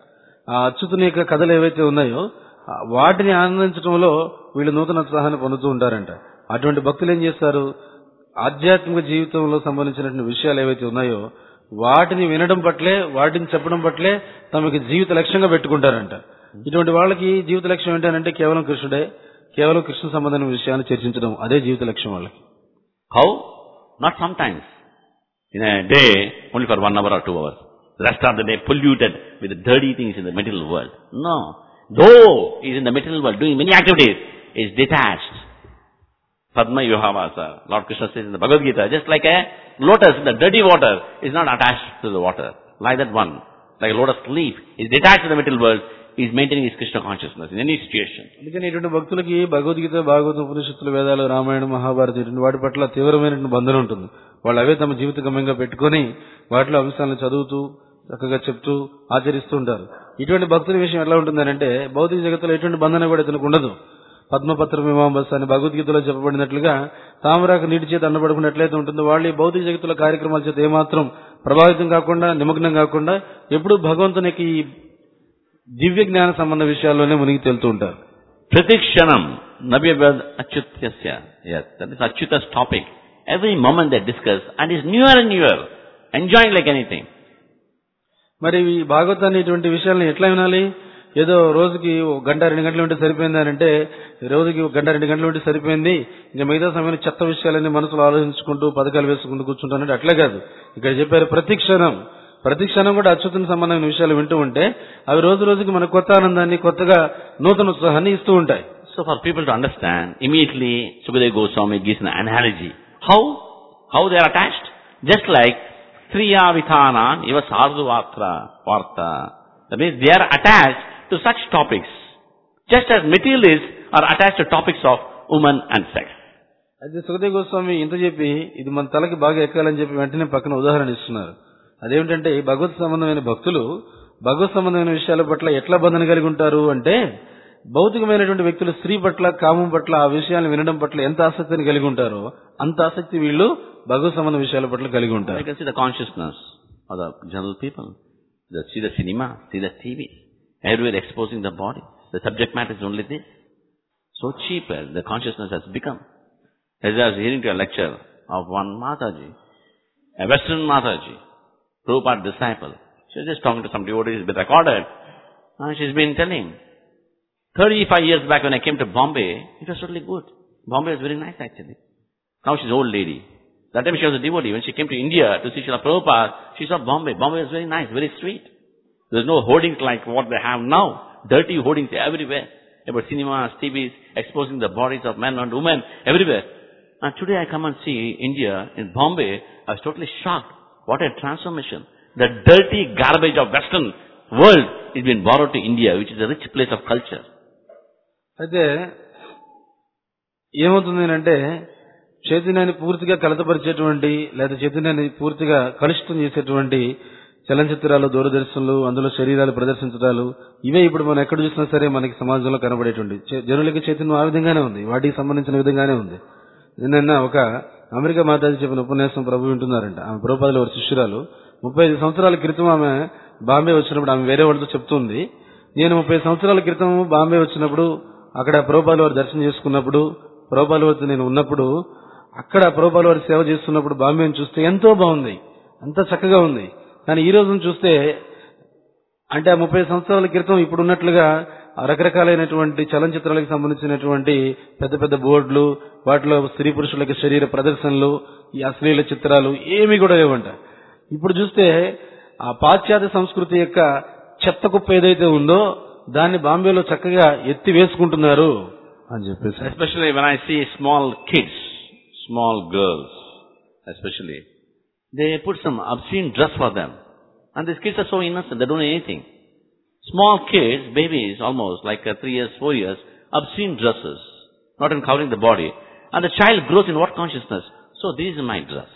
ఆ అచ్యుతుని యొక్క కథలు ఏవైతే ఉన్నాయో వాటిని ఆనందించడంలో వీళ్ళు నూతన ఉత్సాహాన్ని పొందుతూ ఉంటారంట. అటువంటి భక్తులు ఏం చేస్తారు, ఆధ్యాత్మిక జీవితంలో సంబంధించినటువంటి విషయాలు ఏవైతే ఉన్నాయో వాటిని వినడం పట్లే, వాటిని చెప్పడం పట్లే తమకి జీవిత లక్ష్యంగా పెట్టుకుంటారంట. ఇటువంటి వాళ్ళకి జీవిత లక్ష్యం ఏంటంటే కేవలం కృష్ణుడే, కేవలం కృష్ణ సంబంధమైన విషయాన్ని చర్చించడం, అదే జీవిత లక్ష్యం వాళ్ళకి. How? Not sometimes. In a day, only for one hour or two hours. The rest of the day polluted with the dirty things in the material world. No. Though he is in the material world doing many activities, he is detached. Padma Yohavasa, Lord Krishna says in the Bhagavad Gita, just like a lotus in the dirty water is not attached to the water. Like that one, like a lotus leaf, is detached to the material world, he is maintaining his Krishna consciousness in any situation. అందుకని ఇటువంటి భక్తులకి భగవద్గీత, భాగవత, ఉపనిషత్తులు, వేదాలు, రామాయణం, మహాభారతం ఇటువంటి వాటి పట్ల తీవ్రమైనటువంటి బంధన ఉంటుంది. వాళ్ళు అవే తమ జీవిత గమ్యంగా పెట్టుకుని వాటిలో అంశాలను చదువుతూ చక్కగా చెప్తూ ఆచరిస్తూ ఉంటారు. ఇటువంటి భక్తుల విషయం ఎలా ఉంటుందంటే భౌతిక జగత్తులో ఎటువంటి బంధన కూడా ఇతనికి ఉండదు. పద్మపత్ర మీమాంబస్ అని భగవద్గీతలో చెప్పబడినట్లుగా తామరాకు నీటి చేత అన్నపడుకున్నట్లయితే ఉంటుందో వాళ్ళు ఈ భౌతిక జగత్తుల కార్యక్రమాల చేత ఏమాత్రం ప్రభావితం కాకుండా, నిమగ్నం కాకుండా ఎప్పుడూ భగవంతునికి ఈ దివ్య జ్ఞాన సంబంధ విషయాల్లోనే మునిగి తేలుతూ ఉంటారు. Pratikshanam Navyavad Achyutasya. Yes, that is Achyuta's topic. Every moment they discuss and is newer and newer, enjoying like anything. మరి ఈ భాగవతాన్ని ఇటువంటి విషయాలను ఎట్లా వినాలి? ఏదో రోజుకి ఒక గంట రెండు గంటలు ఉంటే సరిపోయింది అని అంటే రోజుకి ఒక గంట రెండు గంటలు ఉంటే సరిపోయింది, ఇంకా మిగతా సమయంలో చెత్త విషయాలన్నీ మనసులో ఆలోచించుకుంటూ పథకాలు వేసుకుంటూ కూర్చుంటానంటే అట్లా కాదు. ఇక్కడ చెప్పారు ప్రతిక్షణం. ప్రతిక్షణం కూడా అచ్యుతుని సంబంధమైన విషయాలు వింటూ ఉంటే అవి రోజు రోజుకి మన కొత్త ఆనందాన్ని, కొత్తగా నూతన ఉత్సాహాన్ని ఇస్తూ ఉంటాయి. So for people to understand, immediately Sukadeva Goswami gives an analogy. How? How they are attached? Just like Striya Vithanan Iva Sadhu Vatra Varta. That means they are attached to such topics, just as materialists are attached to topics of woman and sex. అయితే సుఖదేవ్ గోస్వామి ఇంత చెప్పి ఇది మన తలకి బాగా ఎక్కాలని చెప్పి వెంటనే పక్కన ఉదాహరణ ఇస్తున్నారు. అదేమిటంటే భగవత్ సంబంధమైన భక్తులు భగవత్ సంబంధమైన విషయాల పట్ల ఎట్లా బంధన కలిగి ఉంటారు అంటే, భౌతికమైనటువంటి వ్యక్తులు స్త్రీ పట్ల, కామం పట్ల, ఆ విషయాలను వినడం పట్ల ఎంత ఆసక్తిని కలిగి ఉంటారో అంత ఆసక్తి వీళ్ళు భగవత్ సంబంధ విషయాల పట్ల కలిగి ఉంటారు. You can see the consciousness of the general people. They see the cinema, see the T V, everywhere exposing the body. The subject matter is only this. So cheap as the consciousness has become. As I was hearing to a lecture of one Mataji, a Western Mataji, Prabhupada disciple. She was just talking to some devotees, it's been recorded. And she's been telling, thirty-five years back when I came to Bombay, it was totally good. Bombay was very nice actually. Now she's an old lady. That time she was a devotee. When she came to India to see Srila Prabhupada, she saw Bombay. Bombay was very nice, very sweet. There's no hoardings like what they have now. Dirty hoardings everywhere. About cinemas, T Vs, exposing the bodies of men and women everywhere. And today I come and see India, in Bombay, I was totally shocked. What a transformation. The dirty garbage of Western world is being borrowed to India, which is a rich place of culture. అయితే ఏమవుతుంది అంటే, చైతన్యాన్ని పూర్తిగా కలతపరిచేటువంటి లేదా చైతన్యాన్ని పూర్తిగా కలుషితం చేసేటువంటి చలనచిత్రాలు, దూరదర్శన్లు, అందులో శరీరాలు ప్రదర్శించడాలు, ఇవే ఇప్పుడు మనం ఎక్కడ చూసినా సరే మనకి సమాజంలో కనబడేటువంటి. జనులకి చైతన్యం ఆ విధంగానే ఉంది, వాటికి సంబంధించిన విధంగానే ఉంది. నిన్న ఒక అమెరికా మాతాజీ చెప్పిన ఉపన్యాసం ప్రభు వింటున్నారంట. ఆమె ప్రభుపాదుల వారి శిష్యురాలు. ముప్పై ఐదు సంవత్సరాల క్రితం ఆమె బాంబే వచ్చినప్పుడు ఆమె వేరే వాళ్ళతో చెప్తుంది, నేను ముప్పై సంవత్సరాల క్రితం బాంబే వచ్చినప్పుడు అక్కడ ప్రభుపాదుల వారి దర్శనం చేసుకున్నప్పుడు, ప్రభుపాదుల వారితో నేను ఉన్నప్పుడు, అక్కడ ప్రభుపాదుల వారి సేవ చేస్తున్నప్పుడు బాంబేని చూస్తే ఎంతో బాగుంది, అంత చక్కగా ఉంది. కానీ ఈ రోజును చూస్తే, అంటే ఆ ముప్పై సంవత్సరాల క్రితం ఇప్పుడు ఉన్నట్లుగా రకరకాలైనటువంటి చలనచిత్రాలకు సంబంధించినటువంటి పెద్ద పెద్ద బోర్డులు, వాటిలో స్త్రీ పురుషులకి శరీర ప్రదర్శనలు, ఈ అశ్లీల చిత్రాలు ఏమీ కూడా లేవంట. ఇప్పుడు చూస్తే ఆ పాశ్చాత్య సంస్కృతి యొక్క చెత్త కుప్ప ఏదైతే ఉందో దాన్ని బాంబేలో చక్కగా ఎత్తి వేసుకుంటున్నారు అని చెప్పేసి. Especially when I see small kids, small girls especially, they put some obscene dress for them. And these kids are so innocent, they don't know anything. Small kids, babies almost like uh, three years, four years, obscene dresses, not in covering the body. And the child grows in what consciousness? So this is my dress.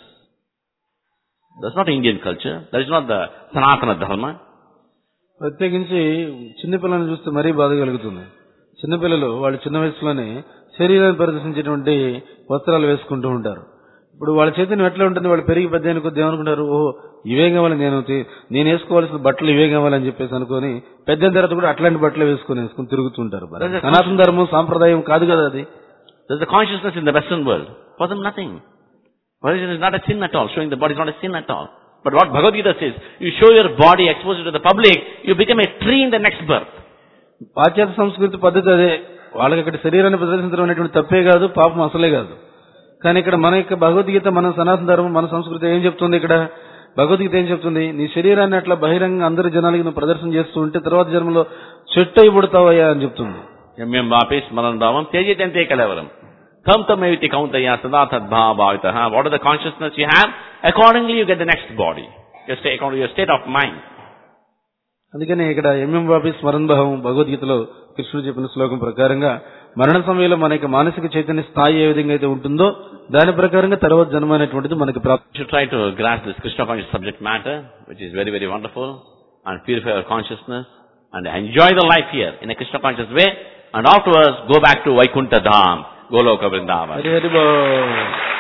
That's not Indian culture. That is not the Sanatana Dharma. ప్రత్యేకించి చిన్నపిల్లలను చూస్తే మరీ బాధ కలుగుతుంది. చిన్నపిల్లలు వాళ్ళు చిన్న వయసులోనే శరీరాన్ని ప్రదర్శించేటువంటి వస్త్రాలు వేసుకుంటూ ఉంటారు. ఇప్పుడు వాళ్ళ చైతన్యం ఎట్లా ఉంటుంది, వాళ్ళు పెరిగి పెద్ద అయిన కొద్ది ఏమనుకుంటారు, ఓహో ఇవే కావాలి, నేను నేను వేసుకోవాల్సిన బట్టలు ఇవే కావాలని చెప్పేసి అనుకుని పెద్ద తర్వాత కూడా అట్లాంటి బట్టలు వేసుకుని వేసుకుని తిరుగుతుంటారు. సనాతన ధర్మం సాంప్రదాయం కాదు కదా అది. There's a consciousness in the Western world. For them nothing. Religion is not a sin at all. Showing the body is not a sin at all. But what Bhagavad Gita says, you show your body, expose it to the public, you become a tree in the next birth. పాశ్చాత్య సంస్కృతి పద్ధతి అదే. వాళ్ళకి అక్కడ శరీరాన్ని ప్రదర్శించడం అనేటువంటి తప్పే కాదు, పాపం అసలే కాదు. కానీ ఇక్కడ మన యొక్క భగవద్గీత, మన సనాతన ధర్మం, మన సంస్కృతి ఏం చెప్తుంది? ఇక్కడ భగవద్గీత ఏం చెప్తుంది? నీ శరీరాన్ని అట్లా బహిరంగ అందరి జనాలకి నువ్వు ప్రదర్శన చేస్తూ ఉంటే తర్వాత జన్మలో చెట్టు అయి పుడతావయ్యా అని చెప్తుంది. Yamyam vapi smaran bhavam tejitante kalevaram. Tam tameviti kauntaya sada tadbhava bhavitaha. What are the consciousness you have? Accordingly you get the next body. You stay according to your state of mind. అందుకని ఇక్కడ MM వాపి స్మరణ భావం భగవద్గీతలో కృష్ణుడు చెప్పిన శ్లోకం ప్రకారంగా మరణ సమయంలో మన యొక్క మానసిక చైతన్య స్థాయి ఏ విధంగా అయితే ఉంటుందో దాని ప్రకారంగా తర్వాత జన్మ అనేటువంటిది మనకి ప్రాప్తి. You should try to grasp this Krishna conscious subject matter, which is very, very wonderful, and purify our consciousness, and enjoy the life here in a Krishna conscious way, and afterwards go back to Vaikuntha Dham, Goloka Vrindavan. Hari Hari బోల్.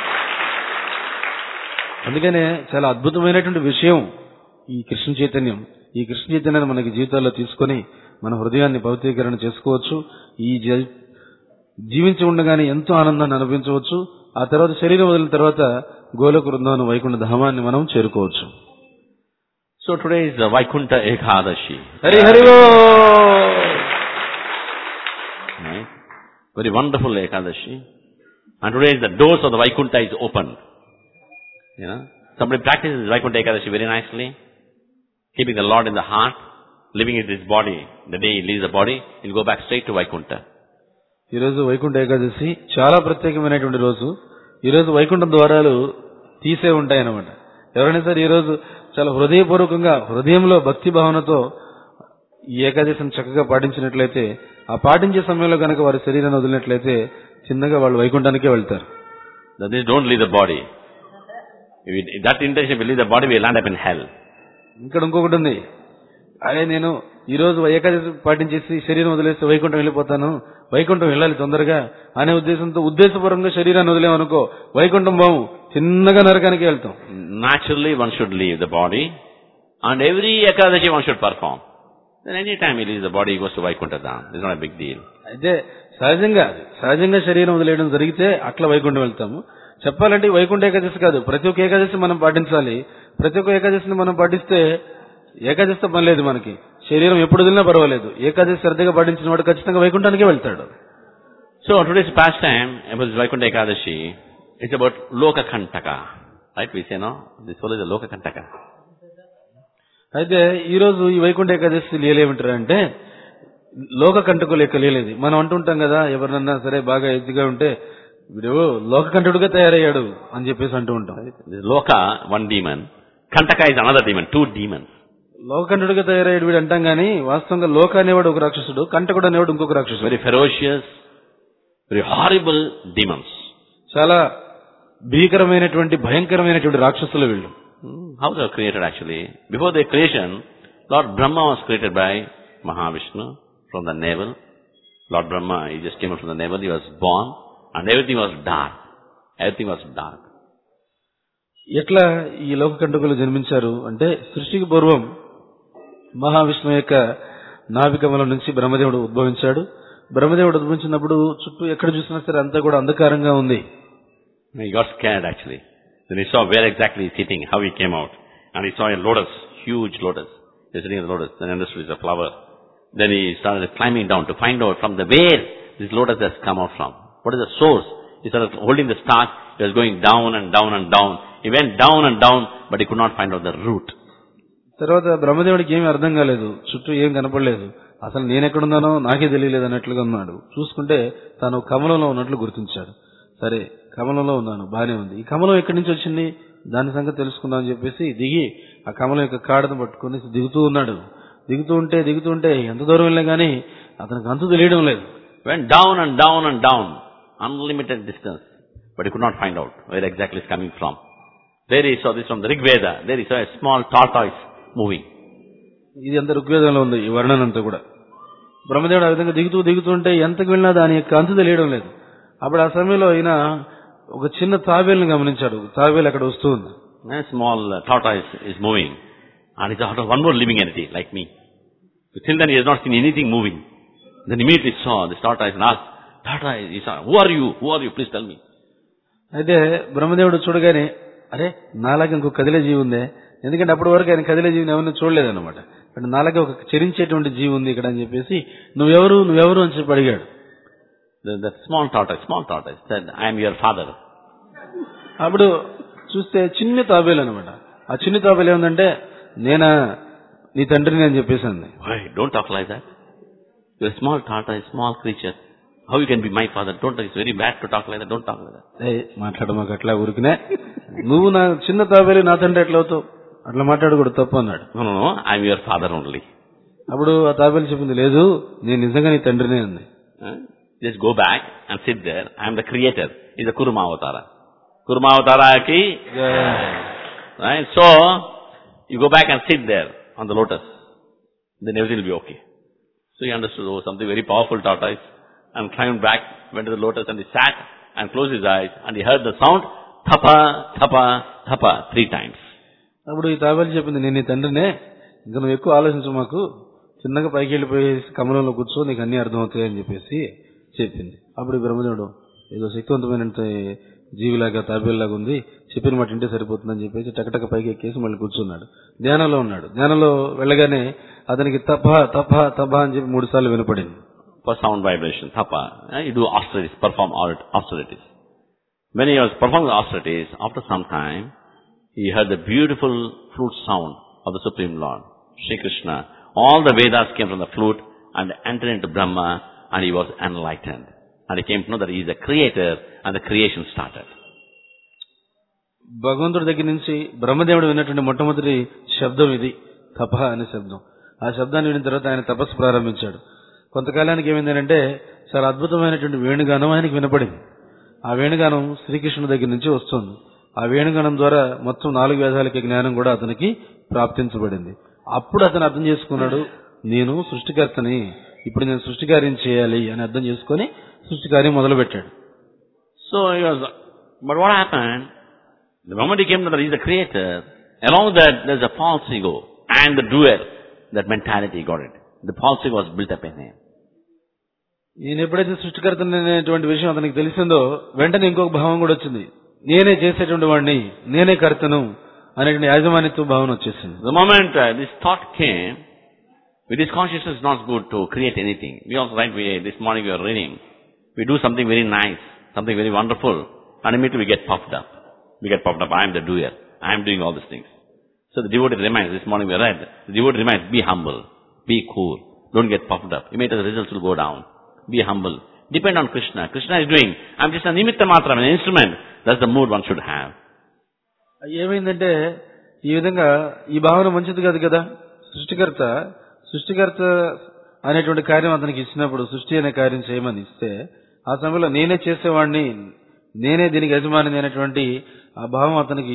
అందుకనే చాలా అద్భుతమైనటువంటి విషయం ఈ కృష్ణ చైతన్యం. ఈ కృష్ణ చైతన్యాన్ని మనకి జీవితాల్లో తీసుకొని మన హృదయాన్ని పవిత్రీకరణ చేసుకోవచ్చు. ఈ జీవించి ఉండగానే ఎంతో ఆనందాన్ని అనుభవించవచ్చు. ఆ తర్వాత శరీరం వదిలిన తర్వాత గోలోక వృందావనం వైకుంఠ ధామాన్ని మనం చేరుకోవచ్చు. So today is the Vaikuntha Ekadashi. Hari Hari Bol. Right? Very wonderful Ekadashi. And today is the doors of the Vaikuntha is opened. You know, somebody practices Vaikuntha Ekadashi very nicely, keeping the Lord in the heart, living in his body. The day he leaves the body, he'll go back straight to Vaikuntha. ఈ రోజు వైకుంఠ ఏకాదశి చాలా ప్రత్యేకమైనటువంటి రోజు. ఈ రోజు వైకుంఠం ద్వారాలు తీసే ఉంటాయన్నమాట. ఎవరైనా సరే ఈ రోజు చాలా హృదయపూర్వకంగా హృదయంలో భక్తి భావనతో ఈ ఏకాదశిని చక్కగా పాటించినట్లయితే ఆ పాటించే సమయంలో కనుక వారి శరీరాన్ని వదిలినట్లయితే చిన్నగా వాళ్ళు వైకుంఠానికే వెళ్తారు. That is, don't leave the body. If it, if that intention will leave the body, we will end up in hell. ఇక్కడ ఇంకొకటి ఉంది. అదే నేను ఈ రోజు ఏకాదశి పాటించేసి శరీరం వదిలేసి వైకుంఠం వెళ్ళిపోతాను, వైకుంఠం వెళ్ళాలి తొందరగా అనే ఉద్దేశంతో ఉద్దేశపూర్వకంగా శరీరాన్ని వదిలేమనుకో వైకుంఠం బాము చిన్నగా నరకానికి వెళ్తాం. Naturally, one should leave the body, and every Ekadashi one should perform. Then any time he leaves the body, he goes to Vaikuntha Dham. It's not a big deal. అయితే సహజంగా సహజంగా శరీరం వదిలేయడం జరిగితే అట్లా వైకుంఠం వెళ్తాము. చెప్పాలంటే వైకుంఠ ఏకాదశి కాదు, ప్రతి ఒక్క ఏకాదశి మనం పాటించాలి. ప్రతి ఒక్క ఏకాదశిని మనం పాటిస్తే ఏకాదశితో పని లేదు మనకి. శరీరం ఎప్పుడు వదిలినా పర్వాలేదు. ఏకాదశి శ్రద్ధగా పాటించిన వాడు ఖచ్చితంగా వైకుంఠానికే వెళ్తాడు. So today's pastime about Vaikuntha Ekadashi is about Loka Kantaka. Right? We say, no? This fellow is a Loka Kantaka. అయితే ఈ రోజు ఈ వైకుంఠ ఏకాదశి లీలేమిటారు అంటే లోక కంటకులు యొక్క లీలేదు. మనం అంటుంటాం కదా, ఎవరినన్నా సరే బాగా ఎత్తుగా ఉంటే వీడు లోక కంటకుడుగా తయారయ్యాడు అని చెప్పేసి అంటూ ఉంటాం. Loka, one demon. Kantaka is another demon, two demons. లోక కంటకుడుగా తయారయ్యాడు వీడు అంటాం గానీ వాస్తవంగా లోక అనేవాడు ఒక రాక్షసుడు, కంటకుడు అనేవాడు ఇంకొక రాక్షసుడు. Very ferocious, very horrible demons. చాలా భీకరమైనటువంటి భయంకరమైనటువంటి రాక్షసులు వీళ్ళు. How they were created actually? Before their creation, Lord Brahma was created by Mahavishnu from the navel. Lord Brahma, he just came out from the navel, he was born and everything was dark. Everything was dark. ఎట్లా ఈ లోక కంటకులు జన్మించారు అంటే సృష్టికి పూర్వం మహావిష్ణువు యొక్క నాభికమలం నుంచి బ్రహ్మదేవుడు ఉద్భవించాడు. బ్రహ్మదేవుడు ఉద్భవించినప్పుడు చుట్టూ ఎక్కడ చూసినా సరే అంతా కూడా అంధకారంగా ఉంది. He got scared actually. Then he saw where exactly he's sitting, how he came out. And he saw a lotus, huge lotus. He was sitting in the lotus. Then he understood it's a flower. Then he started climbing down to find out from the where this lotus has come out from. What is the source? He started holding the stalk. He was going down and down and down. He went down and down, but he could not find out the root. తర్వాత బ్రహ్మదేవుడికి ఏమీ అర్థం కాలేదు, చుట్టూ ఏం కనపడలేదు, అసలు నేనెక్కడున్నానో నాకే తెలియలేదు అన్నట్లుగా ఉన్నాడు. చూసుకుంటే తాను కమలంలో ఉన్నట్లు గుర్తించాడు. సరే కమలంలో ఉన్నాను, బానే ఉంది, ఈ కమలం ఎక్కడి నుంచి వచ్చింది దాని సంగతి తెలుసుకుందాం అని చెప్పేసి దిగి ఆ కమలం యొక్క కాడను పట్టుకుని దిగుతూ ఉన్నాడు. దిగుతూ ఉంటే దిగుతూ ఉంటే ఎంత దూరం వెళ్ళా గానీ అతనికి అంతు తెలియడం లేదు. Went down and down and down, unlimited distance, but he could not find out where exactly it's coming from. There he saw this from the Rig Veda. There he saw a small tortoise moving. ఇది అంత ఋగ్వేదంలో ఉంది ఈ వర్ణనంతా కూడా. బ్రహ్మదేవుడు ఆ విధంగా దిగుతూ దిగుతూ ఉంటే ఎంతకు వెళ్ళినా దాని యొక్క అంతు తెలియడం లేదు. అప్పుడు ఆ సమయంలో ఈయన ఒక చిన్న తాబేలుని గమనించాడు. తాబేలు అక్కడ వస్తూ ఉంది. A small uh, tortoise is moving, and it's out of one more living entity like me. Till then he has not seen anything moving. Then immediately saw this tortoise and asked, tortoise, he saw, who are you? Who are you? Please tell me. అయితే బ్రహ్మదేవుడు చూడగానే అరే నాలాగే ఇంకొక కదిలే జీవి ఉందే, ఎందుకంటే అప్పటి వరకు ఆయన కదిలే జీవిని ఎవరిని చూడలేదన్నమాట. అంటే నాలాగే ఒక చరించేటువంటి జీవి ఉంది ఇక్కడ అని చెప్పేసి నువ్వెవరు నువ్వెవరు అని చెప్పి అడిగాడు. The, the small tortoise, small tortoise said, I am your father. అప్పుడు చూస్తే చిన్న తాబేలు అనమాట. ఆ చిన్న తాబేలు ఏముందంటే నేనా నీ తండ్రిని అని చెప్పేసి అంది. Why? Don't talk like that. You're a small tortoise, small creature. How you can be my father? Don't. It's very bad to talk like that. Don't talk like that. ఏ మాట్లాడమాకు అట్లా ఊరికినే, నువ్వు నా చిన్న తాబేలు నా తండ్రి ఎట్లా అవుతావు, అట్లా మాట్లాడకూడదు తప్పు అన్నాడు. No, no, no. I'm your father only. అప్పుడు ఆ తాబేలు చెప్పింది లేదు నేను నిజంగా నీ తండ్రినే అంది. Huh? Just go back and sit there. I am the creator. It's a Kurma Avatara. Kurma Avatara ki. Right? So, you go back and sit there on the lotus. Then everything will be okay. So he understood, oh, something very powerful tortoise, and climbed back, went to the lotus and he sat and closed his eyes and he heard the sound, thapa, thapa, thapa, three times. అప్పుడు ఈ తాబేలు చెప్పింది నేను నీ తండ్రినే, ఇంకా నువ్వు ఎక్కువ ఆలోచించు, మాకు చిన్నగా పైకి వెళ్ళిపోయి కమలంలో కూర్చో నీకు అన్ని అర్థమవుతాయి అని చెప్పేసి చెప్పింది. అప్పుడు బ్రహ్మదేవుడు ఏదో శక్తివంతమైన జీవిలాగా తాబేలులాగా ఉంది, చెప్పిన మాట ఇంటే సరిపోతుందని చెప్పేసి టకటక పైకి ఎక్కేసి మళ్ళీ కూర్చున్నాడు. ధ్యానంలో ఉన్నాడు. ధ్యానంలో వెళ్ళగానే అతనికి తప తప తప అని చెప్పి మూడు సార్లు వినపడింది. For sound vibration, thapa. You do austerities, perform austerities. When he was performing austerities, after some time, he heard the beautiful flute sound of the Supreme Lord, Shri Krishna. All the Vedas came from the flute and entered into Brahma, and he was enlightened. And he came to know that he is the creator, and the creation started. భగవంతుడి దగ్గర నుంచి బ్రహ్మదేవుడు విన్నటువంటి మొట్టమొదటి శబ్దం ఇది తప అనే శబ్దం. ఆ శబ్దాన్ని విన్న తర్వాత ఆయన తపస్సు ప్రారంభించాడు. కొంతకాలానికి ఏమైందంటే చాలా అద్భుతమైనటువంటి వేణుగానం ఆయనకి వినపడింది. ఆ వేణుగానం శ్రీకృష్ణుడి దగ్గర నుంచి వస్తుంది. ఆ వేణుగానం ద్వారా మొత్తం నాలుగు వేదాలకి జ్ఞానం కూడా అతనికి ప్రాప్తించబడింది. అప్పుడు అతను అర్థం చేసుకున్నాడు, నేను సృష్టికర్తని, ఇప్పుడు నేను సృష్టి కార్యం చేయాలి అని అర్థం చేసుకుని సృష్టి కార్యం మొదలు పెట్టాడు. So he was, but what happened? The moment he came to know he is the creator, along with that there's a false ego and the doer. That mentality he got it. The false ego was built up in him. నేను ఎప్పుడైతే సృష్టికర్తని అనేటువంటి విషయం అతనికి తెలిసిందో వెంటనే ఇంకొక భావం కూడా వచ్చింది. నేనే చేసేటువంటి వాడిని, నేనే కర్తను అనేటువంటి యాజమాన్యత్వ భావన వచ్చేసింది. The moment uh, this thought came, with this consciousness is not good to create anything. We also write, we, this morning we are reading, we do something very nice, something very wonderful, and immediately we get puffed up. We get puffed up, I am the doer, I am doing all these things. So the devotee reminds, this morning we read, the devotee reminds, be humble, be cool, don't get puffed up. Immediately the results will go down. Be humble. Depend on Krishna. Krishna is doing, I am just a nimitta matra, an instrument. That's the mood one should have. ఏమైందంటే ఈ విధంగా ఈ భావన మంచిది కాదు కదా. సృష్టికర్త సృష్టికర్త అనేటువంటి కార్యం అతనికి ఇచ్చినప్పుడు, సృష్టి అనే కార్యం చేయమని ఇస్తే ఆ సమయంలో నేనే చేసేవాడిని, నేనే దీనికి యజమాని అనేటువంటి ఆ భావం అతనికి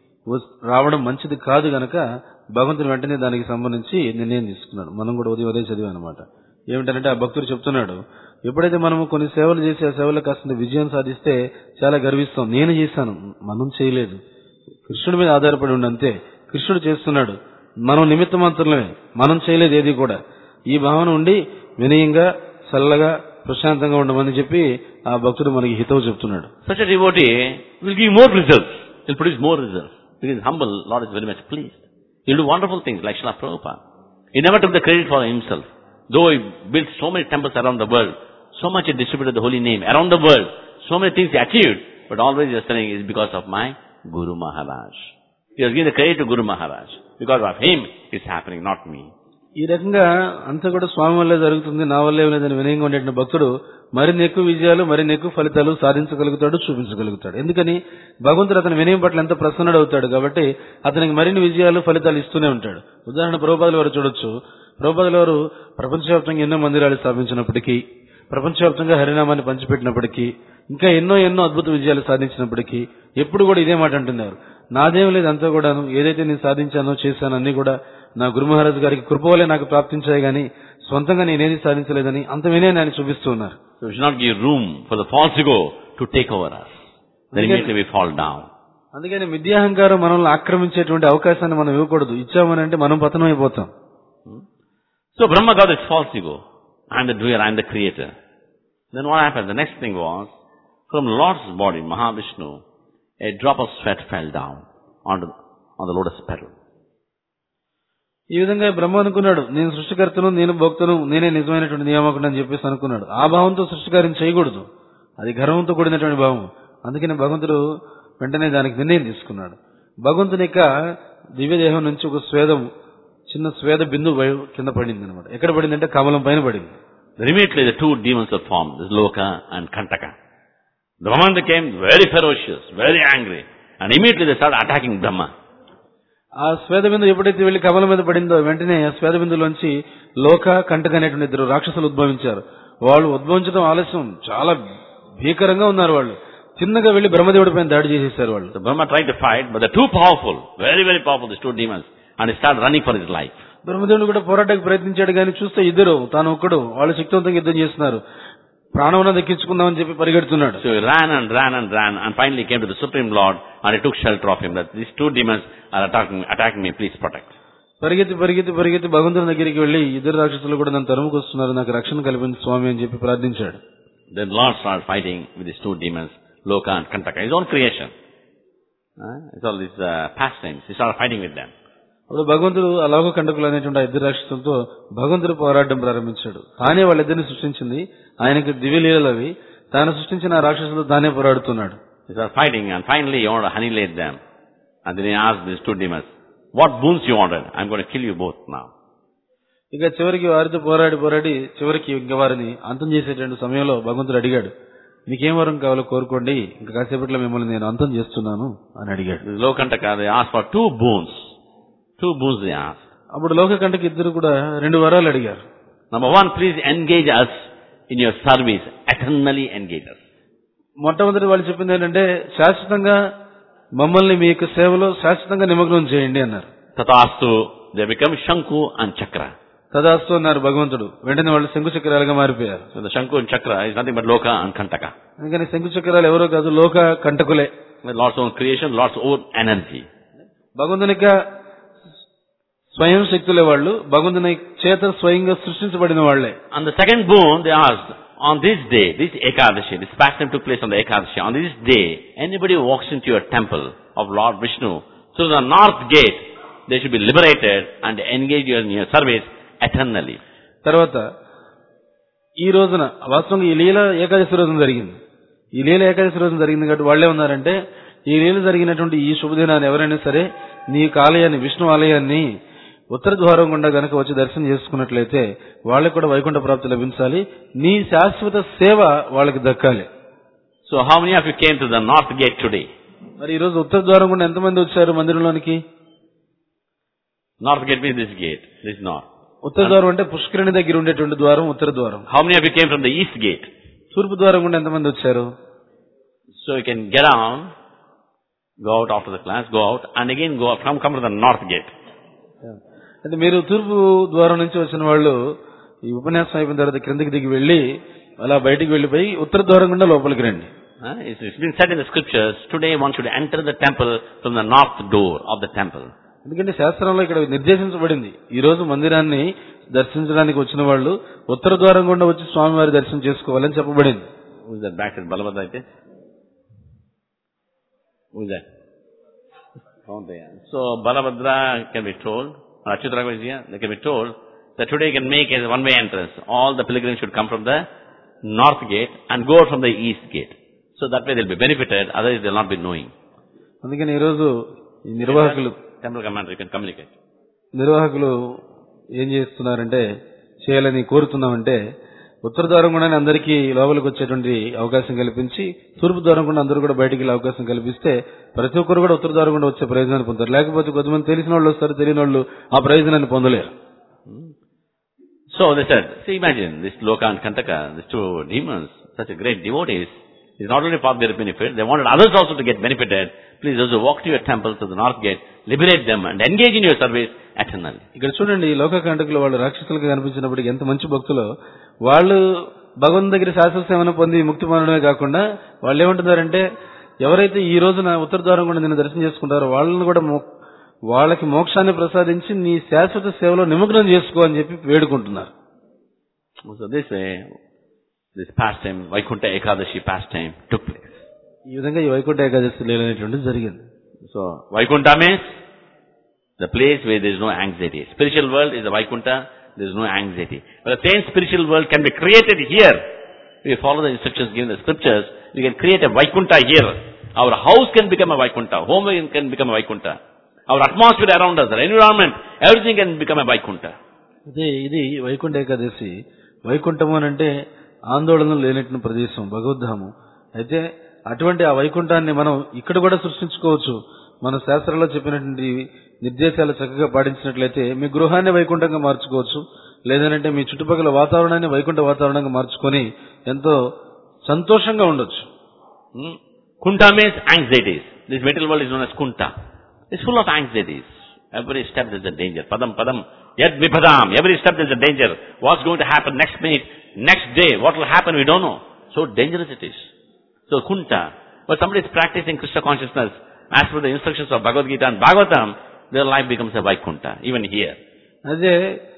రావడం మంచిది కాదు గనక భగవంతుని వెంటనే దానికి సంబంధించి నిర్ణయం తీసుకున్నాడు. మనం కూడా ఉదయం ఉదయం చదివాం అనమాట. ఏమిటంటే ఆ భక్తుడు చెప్తున్నాడు, ఎప్పుడైతే మనము కొన్ని సేవలు చేసి ఆ సేవలో కాస్త విజయం సాధిస్తే చాలా గర్విస్తాం. నేను చేశాను, మనం చేయలేదు, కృష్ణుడి మీద ఆధారపడి ఉండి అంతే, కృష్ణుడు చేస్తున్నాడు, మనం నిమిత్త మాత్రమే, మనం చేయలేదు ఏది కూడా. ఈ భావన ఉండి వినయంగా చల్లగా ప్రశాంతంగా ఉండమని చెప్పి ఆ భక్తుడు మనకి హితవు చెప్తున్నాడు. Such a devotee will give more results. He'll produce more results. He is humble. Lord is very much pleased. He'll do wonderful things like Srila Prabhupada. He never took the credit for himself. Though he built so many temples around the world, so much he distributed the holy name around the world, so many things he achieved, but always he was telling it is because of my Guru Maharaj. He was giving the credit to Guru Maharaj. Because of him it's happening, not me. ఈ రకంగా అంతా కూడా స్వామి వల్లే జరుగుతుంది, నా వల్లే లేదని వినయంగా ఉండేటువంటి భక్తుడు మరిన్ని ఎక్కువ విజయాలు, మరిన్ని ఎక్కువ ఫలితాలు సాధించగలుగుతాడు, చూపించగలుగుతాడు. ఎందుకని భగవంతుడు అతని వినయం పట్ల ఎంత ప్రసన్నుడు అవుతాడు కాబట్టి అతనికి మరిన్ని విజయాలు ఫలితాలు ఇస్తూనే ఉంటాడు. ఉదాహరణ ప్రభుపాదుల వారు చూడొచ్చు. ప్రభుపాదుల వారు ప్రపంచవ్యాప్తంగా ఎన్నో మందిరాలు స్థాపించినప్పటికీ, ప్రపంచవ్యాప్తంగా హరినామాన్ని పంచిపెట్టినప్పటికీ, ఇంకా ఎన్నో ఎన్నో అద్భుత విజయాలు సాధించినప్పటికీ ఎప్పుడు కూడా ఇదే మాట అంటున్నారు, నాదేం లేదు, అంతా కూడాను ఏదైతే నేను సాధించానో చేశానో అన్ని కూడా నా గురు మహారాజు గారికి కృప వల్లే నాకు ప్రాప్తించాయి గాని సొంతంగా నేనేది సాధించలేదని అంత వినే ఆయన చూపిస్తూ ఉన్నారు. So we should not give room for the false ego to take over us. Then immediately we fall down. అందుకని మిథ్యాహంకారం మనల్ని ఆక్రమించేటువంటి అవకాశాన్ని మనం ఇవ్వకూడదు. ఇచ్చామని అంటే మనం పతనం అయిపోతాం. So Brahma got this false ego. I am the doer, I am the creator. Then what happened? The next thing was, from Lord's body, Mahavishnu, a drop of sweat fell down onto on the lotus petal. ఈ విధంగా బ్రహ్మ అనుకున్నాడు, నేను సృష్టికర్తను, నేను భోక్తను, నేనే నిజమైనటువంటి నియామకుడు అని చెప్పేసి అనుకున్నాడు. ఆ భావంతో సృష్టికార్యం చేయకూడదు, అది గర్వంతో కూడినటువంటి భావం. అందుకని భగవంతుడు వెంటనే దానికి నిర్ణయం తీసుకున్నాడు. భగవంతుని యొక్క దివ్యదేహం నుంచి ఒక స్వేదం, చిన్న స్వేద బిందువు కింద పడింది అనమాట. ఎక్కడ పడిందంటే కమలం పైన పడింది. Immediately the two demons were formed, this Loka and Kantaka. The Brahman became very ferocious, very angry, and immediately they started attacking Brahma. ఆ స్వేద బిందు ఎప్పుడైతే వెళ్లి కమలం మీద పడిందో వెంటనే ఆ స్వేద బిందులోంచి లోక, కంటక అనేటువంటి ఇద్దరు రాక్షసులు ఉద్భవించారు. వాళ్ళు ఉద్భవించడం ఆలస్యం, చాలా భీకరంగా ఉన్నారు. వాళ్ళు చిన్నగా వెళ్లి బ్రహ్మదేవుడి పైన దాడి చేసేసారు. వాళ్ళు So Brahma tried to fight, but they're too powerful, very very powerful, these two demons, and he started running for his life. బ్రహ్మదేవుడు కూడా పోరాటానికి ప్రయత్నించాడు, కానీ చూస్తే ఇద్దరు, తాను ఒక్కడు, వాళ్ళు శక్తివంతంగా యుద్ధం చేస్తున్నారు. ప్రాణం దక్కించుకుందామని చెప్పి పరిగెడుతున్నాడు. So he ran and ran and ran and finally came to the Supreme Lord and he took shelter of him, that these two demons are attacking, attacking me, please protect. పరిగెత్తి పరిగెత్తి పరిగెత్తి భగవంతుని దగ్గరికి వెళ్లి ఇద్దరు రాక్షసులు కూడా నన్ను తరుముకు వస్తున్నారు, నాకు రక్షణ కల్పించు స్వామి అని చెప్పి ప్రార్థించాడు. Then Lord started fighting with these two demons, Loka and Kantaka, his own creation. Uh, it's all these uh, pastimes. He started fighting with them. అప్పుడు భగవంతుడు ఆ లోక కంటకులు అనేటువంటి ఇద్దరు రాక్షసులతో భగవంతుడు పోరాటం ప్రారంభించాడు. తానే వాళ్ళిద్దరిని సృష్టించింది, ఆయనకి దివ్యలీలలు అవి. తాను సృష్టించిన ఆ రాక్షసులతో తానే పోరాడుతున్నాడు. He started fighting and finally he wanted to annihilate them. And then he asked these two demons, what boons you wanted? I'm going to kill you both now. ఇక చివరికి వారితో పోరాడి పోరాడి చివరికి ఇంక వారిని అంతం చేసేటువంటి సమయంలో భగవంతుడు అడిగాడు, మీకేం వరం కావాలో కోరుకోండి, ఇంకా కాసేపట్లో మిమ్మల్ని నేను అంతం చేస్తున్నాను అని అడిగాడు. Lokantaka, they asked for two boons. Two boons they asked. అప్పుడు లోకకంటకి ఇద్దరు కూడా రెండు వరాలు అడిగారు. Number one, please engage us in your service. Eternally engage us. మొట్టమొదటి వాళ్ళు చెప్పింది ఏంటంటే శాశ్వతంగా మమ్మల్ని మీ యొక్క సేవలో శాశ్వతంగా నిమగ్నం చేయండి అన్నారు. Tathastu, they become Shanku and Chakra. తదాస్తు అన్నారు భగవంతుడు. వెంటనే వాళ్ళు శంకు చక్రాలుగా మారిపోయారు. So the Shanku and Chakra is nothing but Loka and Kantaka. అందుకని శంకు చక్రాలు ఎవరో కాదు, లోక కంటకులే. Lord's own creation, Lord's own energy. భగవంతునిక స్వయం శక్తులే వాళ్ళు, భగవంతుని చేత స్వయంగా సృష్టించబడిన వాళ్లే. And the second boon they asked, on this day, this Ekadashi, this pastime took place on the Ekadashi, on this day, anybody who walks into your temple of Lord Vishnu, through the north gate, they should be liberated and engage in your service eternally. తర్వాత ఈ రోజున వాస్తవంగా ఈ లీల ఏకాదశి రోజున జరిగింది. ఈ లీల ఏకాదశి రోజున జరిగింది కాబట్టి వాళ్ళే ఉన్నారంటే ఈ లీల జరిగినటువంటి ఈ శుభదినాన్ని ఎవరైనా సరే నీ ఆలయాన్ని, విష్ణు ఆలయాన్ని ఉత్తర ద్వారం గుండా గనక వచ్చి దర్శనం చేసుకున్నట్లయితే వాళ్ళకి కూడా వైకుంఠ ప్రాప్తి లభించాలి, నీ శాశ్వత సేవ వాళ్ళకి దక్కాలి. So how many of you came to the north gate today? మరి ఈ రోజు ఉత్తర ద్వారం గుండా ఎంతమంది వచ్చారు మందిరంలోనికి? North gate means this gate, this north. ఉత్తర ద్వారం అంటే పుష్కరిణి దగ్గర ఉండేటువంటి ద్వారం ఉత్తర ద్వారం. How many of you came from the east gate? తూర్పు ద్వారం గుండా ఎంతమంది వచ్చారు? So you can get on, go out after the class, go out and again go out, come, come to the north gate. అంటే మీరు తూర్పు ద్వారం నుంచి వచ్చిన వాళ్ళు ఈ ఉపన్యాసం అయిపోయిన తర్వాత క్రిందికి దిగి వెళ్లి అలా బయటికి వెళ్లిపోయి ఉత్తర ద్వారం గుండా లోపలికి రండి. It's been said in the scriptures, today one should enter the temple from the north door of the temple. ఎందుకంటే శాస్త్రంలో ఇక్కడ నిర్దేశించబడింది ఈ రోజు మందిరాన్ని దర్శించడానికి వచ్చిన వాళ్ళు ఉత్తర ద్వారం గుండా వచ్చి స్వామివారి దర్శనం చేసుకోవాలని చెప్పబడింది. Who is that back at Balabhadra? Who is that? So Balabhadra can be told, Achyutaragava is here, they can be told that today you can make a one-way entrance. All the pilgrims should come from the north gate and go from the east gate. So that way they'll be benefited, otherwise they'll not be knowing. అందుకని ఈ రోజు ఈ నిర్వాహకులు Temple commander, you can communicate. నిర్వాహకులు ఏం చేస్తున్నారంటే చేయాలని కోరుతున్నామంటే ఉత్తర ద్వారం కూడా అందరికీ లోపలికి వచ్చేటువంటి అవకాశం కల్పించి తూర్పు ద్వారం కూడా అందరూ కూడా బయటికి వెళ్ళే అవకాశం కల్పిస్తే ప్రతి ఒక్కరు కూడా ఉత్తర ద్వారం కూడా వచ్చే ప్రయోజనాన్ని పొందుతారు. లేకపోతే కొంతమంది తెలిసిన వాళ్ళు వస్తారు, తెలియని వాళ్ళు ఆ ప్రయోజనాన్ని పొందలేరు. So they said, see, imagine this Loka and Kantaka, these two demons, such a great devotees, is not only for their benefit, they wanted others also to get benefited. Please those who walk to your temple to the north gate, liberate them and engage in your service eternally. ఇక్కడ చూడండి, లోక కంటకులు వాళ్ళు రాక్షసులుగా కనిపించినప్పటికీ ఎంత మంచి భక్తులు వాళ్ళు భగవంతుని దగ్గర శాశ్వత సేవను పొంది ముక్తి పొందడమే కాకుండా వాళ్ళు ఏమంటున్నారంటే ఎవరైతే ఈ రోజున ఉత్తర ద్వారం కూడా నిన్ను దర్శనం చేసుకుంటారో వాళ్ళని కూడా వాళ్ళకి మోక్షాన్ని ప్రసాదించి నీ శాశ్వత సేవలో నిమగ్నం చేసుకో అని చెప్పి వేడుకుంటున్నారు. So this way, this pastime, Vaikuntha Ekadashi pastime took place. ఈ విధంగా ఈ వైకుంఠ ఏకాదశి లేనటువంటిది జరిగింది. So Vaikuntha means the place where there is no anxiety. Spiritual world is the Vaikuntha, there is no anxiety. But the same spiritual world can be created here. If we follow the instructions given in the scriptures, we can create a Vaikuntha here. Our house can become a Vaikuntha, home can become a Vaikuntha. Our atmosphere around us, our environment, everything can become a Vaikuntha. ఇదే ఇది వైకుంఠ ఏకాదశి. వైకుంఠము అని అంటే ఆందోళన లేనటువంటి ప్రదేశం, భగవద్ధామం. అయితే అటువంటి ఆ వైకుంఠాన్ని మనం ఇక్కడ కూడా సృష్టించుకోవచ్చు. మన శాస్త్రాల్లో చెప్పినటువంటి నిర్దేశాలు చక్కగా పాటించినట్లయితే మీ గృహాన్ని వైకుంఠంగా మార్చుకోవచ్చు. లేదంటే మీ చుట్టుపక్కల వాతావరణాన్ని వైకుంఠ వాతావరణంగా మార్చుకొని ఎంతో సంతోషంగా ఉండొచ్చు. Kunta means anxieties. This material world is known as Kunta. It's full of anxieties. Every step there's a danger. Padam padam yad vipadam. Every step there's a danger. What's going to happen next minute, next day? What will happen? We don't know. So dangerous it is. So Kunta. But somebody is practicing Krishna consciousness as per the instructions of Bhagavad Gita and Bhagavatam, their life becomes a Vaikuntha, even here. అదే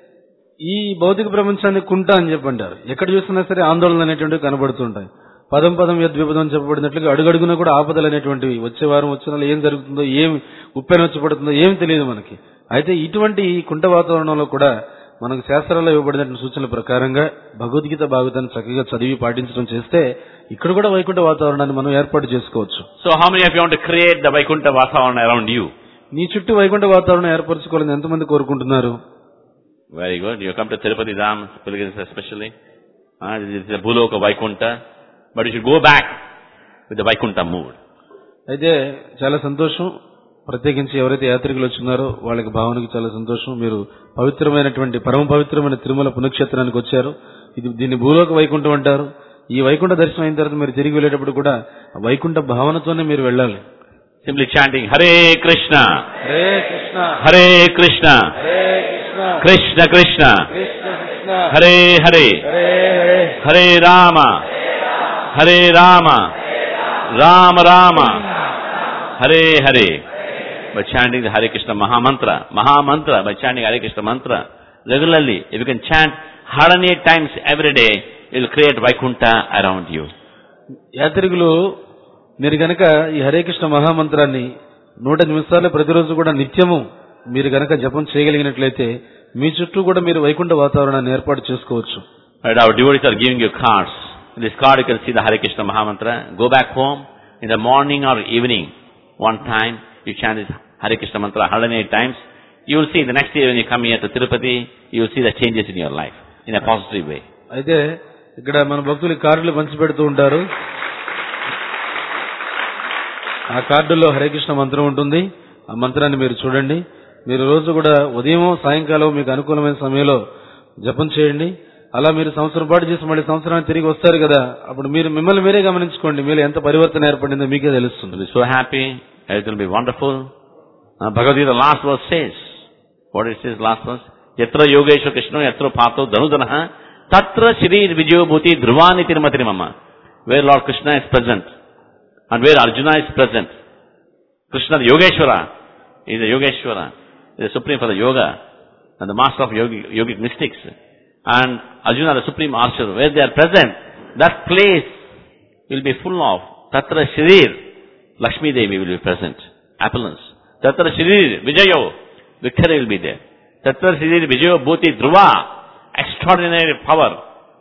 ఈ భౌతిక ప్రపంచాన్ని కుంట అని చెప్పంటారు. ఎక్కడ చూసినా సరే ఆందోళన అనేటువంటివి కనబడుతుంటాయి. పదం పదం యద్విపదం చెప్పబడినట్లుగా అడుగడుగునా కూడా ఆపదలు అనేటువంటివి వచ్చే వారం వచ్చిన ఏం జరుగుతుందో, ఏం ఉప్పెన వచ్చి పడుతుందో ఏం తెలియదు మనకి. అయితే ఇటువంటి కుంట వాతావరణంలో కూడా మనకు శాస్త్రాల్లో ఇవ్వబడినటువంటి సూచనల ప్రకారంగా భగవద్గీత భాగవతాన్ని చక్కగా చదివి పాటించడం చేస్తే ఇక్కడ కూడా వైకుంఠ వాతావరణాన్ని మనం ఏర్పాటు చేసుకోవచ్చు. So how many of you want to create the Vaikuntha Vasavarana around you? నీ చుట్టూ వైకుంఠ వాతావరణం ఏర్పరచుకోవాలని ఎంతమంది కోరుకుంటున్నారు? Very good. You come to Tirupati Dham, pilgrims especially. Uh, this is a Bhuloka Vaikuntha. But you should go back with the Vaikuntha mood. అయితే చాలా సంతోషం. ప్రత్యేకించి ఎవరైతే యాత్రికులు వచ్చున్నారో వాళ్ళకి భావనకి చాలా సంతోషం. మీరు పవిత్రమైనటువంటి పరమ పవిత్రమైన తిరుమల పుణ్యక్షేత్రానికి వచ్చారు. ఇది దీన్ని భూలోక వైకుంఠం అంటారు. ఈ వైకుంఠ దర్శనం అయిన తర్వాత మీరు తిరిగి వెళ్ళేటప్పుడు కూడా వైకుంఠ భావనతోనే మీరు వెళ్ళాలి. Simply chanting Hare Krishna, Hare Krishna, Hare Krishna, Hare Krishna, Krishna Krishna, Krishna Krishna, Hare Hare, Hare Hare, Hare Rama, Hare Rama, Rama Rama, Hare Hare. By chanting the Hare Krishna Maha Mantra, Maha Mantra, by chanting Hare Krishna Mantra regularly, if you can chant one hundred eight times every day, it will create Vaikuntha around you. యాత్రికులు మీరు గనక ఈ హరే కృష్ణ మహామంత్రాన్ని నూట నిమిషాలు ప్రతిరోజు కూడా నిత్యము మీరు గనక జపం చేయగలిగినట్లయితే మీ చుట్టూ కూడా మీరు వైకుంఠ వాతావరణాన్ని ఏర్పాటు చేసుకోవచ్చు. Right, our devotees are giving you cards. In this card you can see the Hare Krishna Mahamantra. Go back home in the morning or evening. One time you chant this Hare Krishna mantra one hundred eight times. You will see the next year when you come here to Tirupati, you will see the changes in your life in a positive way. అయితే ఇక్కడ మన భక్తులు కార్డులు పంచిపెడుతూ ఉంటారు. ఆ కార్డుల్లో హరే కృష్ణ మంత్రం ఉంటుంది. ఆ మంత్రాన్ని మీరు చూడండి. మీరు రోజు కూడా ఉదయం సాయంకాలం మీకు అనుకూలమైన సమయంలో జపం చేయండి. అలా మీరు సంవత్సరం పాటు చేసి మళ్ళీ సంవత్సరానికి తిరిగి వస్తారు కదా, అప్పుడు మీరు మిమ్మల్ని మీరే గమనించుకోండి, మీలో ఎంత పరివర్తన ఏర్పడిందో మీకే తెలుస్తుంది. You'll be so happy, it will be wonderful. Uh, Bhagavad Gita, the last verse says, what it says last verse? Yatra yogeshwa krishno yatra pato dhanudanaha tatra shirir vijayobhuti dhruvani tirumati mama. Where Lord Krishna is present and where Arjuna is present. Krishna the Yogeshwara is the Yogeshwara, is the supreme for the yoga and the master of yogic, yogic mystics. And Arjuna the supreme archer, where they are present, that place will be full of tatra shirir, Lakshmi Devi will be present, opulence. Tatra shirir vijayo, victory will be there. Tatra shirir vijayo bhuti dhruva, extraordinary power.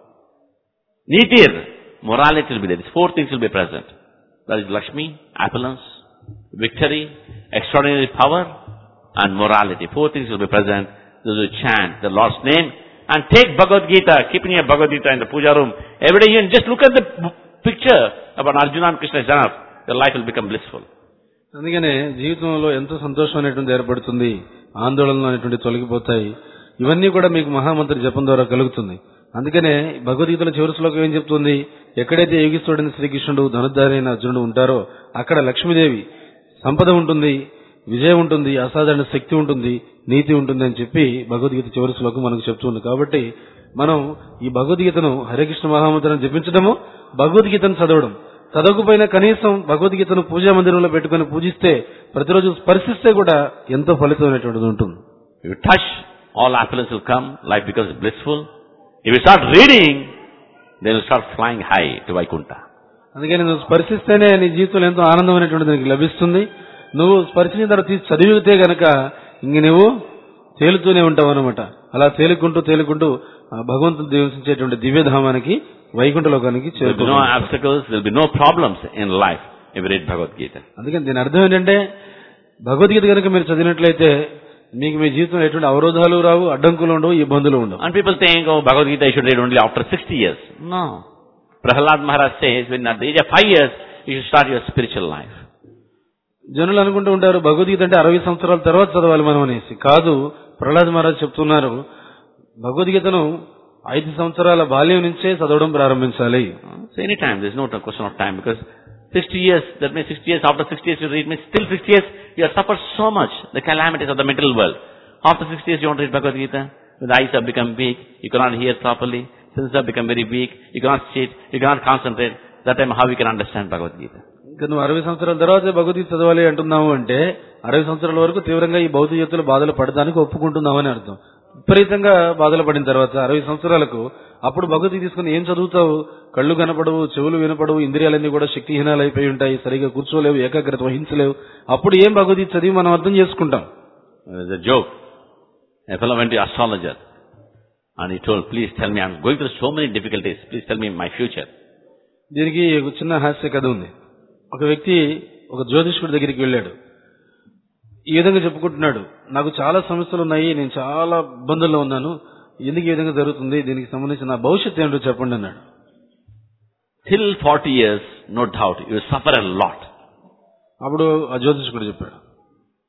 Nitir, morality will be there. These four things will be present. That is Lakshmi, opulence, victory, extraordinary power, and morality. Four things will be present. Those who chant the Lord's name and take Bhagavad Gita, keeping your Bhagavad Gita in the puja room every day, and just look at the picture about Arjuna and Krishna is enough. Your life will become blissful. అందుకనే జీవితంలో ఎంతో సంతోషం అనేటువంటి ఏర్పడుతుంది, ఆందోళనలు అనేటువంటి తొలగిపోతాయి. ఇవన్నీ కూడా మీకు మహామంత్ర జపం ద్వారా కలుగుతుంది. అందుకనే భగవద్గీతలో చివరి శ్లోకం ఏం చెప్తుంది? ఎక్కడైతే యోగీశ్వరుడైన శ్రీకృష్ణుడు ధనుర్ధారి అయిన అర్జునుడు ఉంటారో అక్కడ లక్ష్మీదేవి సంపద ఉంటుంది, విజయం ఉంటుంది, అసాధారణ శక్తి ఉంటుంది, నీతి ఉంటుంది అని చెప్పి భగవద్గీత చివరి శ్లోకం మనకు చెప్తుంది. కాబట్టి మనం ఈ భగవద్గీతను హరే కృష్ణ మహామంత్రాన్ని జపించడము, భగవద్గీతను చదవడం, చదవకపోయినా కనీసం భగవద్గీతను పూజా మందిరంలో పెట్టుకుని పూజిస్తే, ప్రతిరోజు స్పర్శిస్తే కూడా ఎంతో ఫలితం అనేటువంటిది ఉంటుంది. If you touch, all happiness will come, life becomes blissful. If you start reading, then you start flying high to Vaikuntha. అందుకని నువ్వు స్పర్శిస్తేనే నీ జీవితంలో ఎంతో ఆనందం అనేటువంటిది నీకు లభిస్తుంది. నువ్వు స్పర్శించిన తర్వాత చదివితే గనక ఇంక నువ్వు తేలుతూనే ఉంటావు అనమాట. అలా తేలుకుంటూ తేలుకుంటూ భగవంతుడు దీవించేటువంటి దివ్యధామానికి, వైకుంఠ లోకానికి చేరుకుంటావు. There will be no obstacles, there will be no problems in life if you read Bhagavad Gita. అందుకని దీని అర్థం ఏంటంటే భగవద్గీత కనుక మీరు చదివినట్లయితే మీకు మీ జీవితంలో ఎటువంటి అవరోధాలు రావు, అడ్డంకులు ఉండవు, ఇబ్బందులు ఉండవు. And people think, oh, Bhagavad Gita you should read only after sixty years. No. Prahlad Maharaj says, when at the age of five years, you should start your spiritual life. జనులు అనుకుంటూ ఉంటారు భగవద్గీత అంటే అరవై సంవత్సరాల తర్వాత చదవాలి మనం అనేసి. కాదు, ప్రహ్లాద్ మహారాజ్ చెప్తున్నారు భగవద్గీతను ఐదు సంవత్సరాల బాల్యం నుంచే చదవడం ప్రారంభించాలి. So any time, there is no question of time, because sixty years, that means sixty years, after sixty years you read, means still sixty years you have suffered so much, the calamities of the material world. After sixty years you want to read Bhagavad Gita, the eyes have become weak, you cannot hear properly, senses have become very weak, you cannot sit, you cannot concentrate. That time how we can understand Bhagavad Gita? ఇంకా నువ్వు అరవై సంవత్సరాల తర్వాత భగవద్గీత చదవాలి అంటున్నావు అంటే అరవై సంవత్సరాల వరకు తీవ్రంగా ఈ భౌతిక జగత్తులో బాధలు పడడానికి ఒప్పుకుంటున్నావు అని అర్థం. విపరీతంగా బాధలు పడిన తర్వాత అరవై సంవత్సరాలకు అప్పుడు భగవద్గీత తీసుకుని ఏం చదువుతావు? కళ్ళు కనపడవు, చెవులు వినపడవు, ఇంద్రియాలన్నీ కూడా శక్తిహీనాలు అయిపోయి ఉంటాయి, సరిగా కూర్చోలేవు, ఏకాగ్రత వహించలేవు. అప్పుడు ఏం భగవద్గీత చదివి మనం అర్థం చేసుకుంటాం? There's a joke. A fellow went to astrologer and he told, please tell me, I'm going through so many difficulties, please tell me my future. దీనికి ఒక చిన్న హాస్య కథ ఉంది. ఒక వ్యక్తి ఒక జ్యోతిష్కుడి దగ్గరికి వెళ్ళాడు. ఈ విధంగా చెప్పుకుంటున్నాడు, నాకు చాలా సమస్యలు ఉన్నాయి, నేను చాలా ఇబ్బందుల్లో ఉన్నాను, ఎందుకు ఈ విధంగా జరుగుతుంది, దీనికి సంబంధించిన నా భవిష్యత్తు ఏంటో చెప్పండి అన్నాడు. Till forty years, no doubt, you will suffer a lot. అప్పుడు ఆ జ్యోతిష్కుడు చెప్పాడు,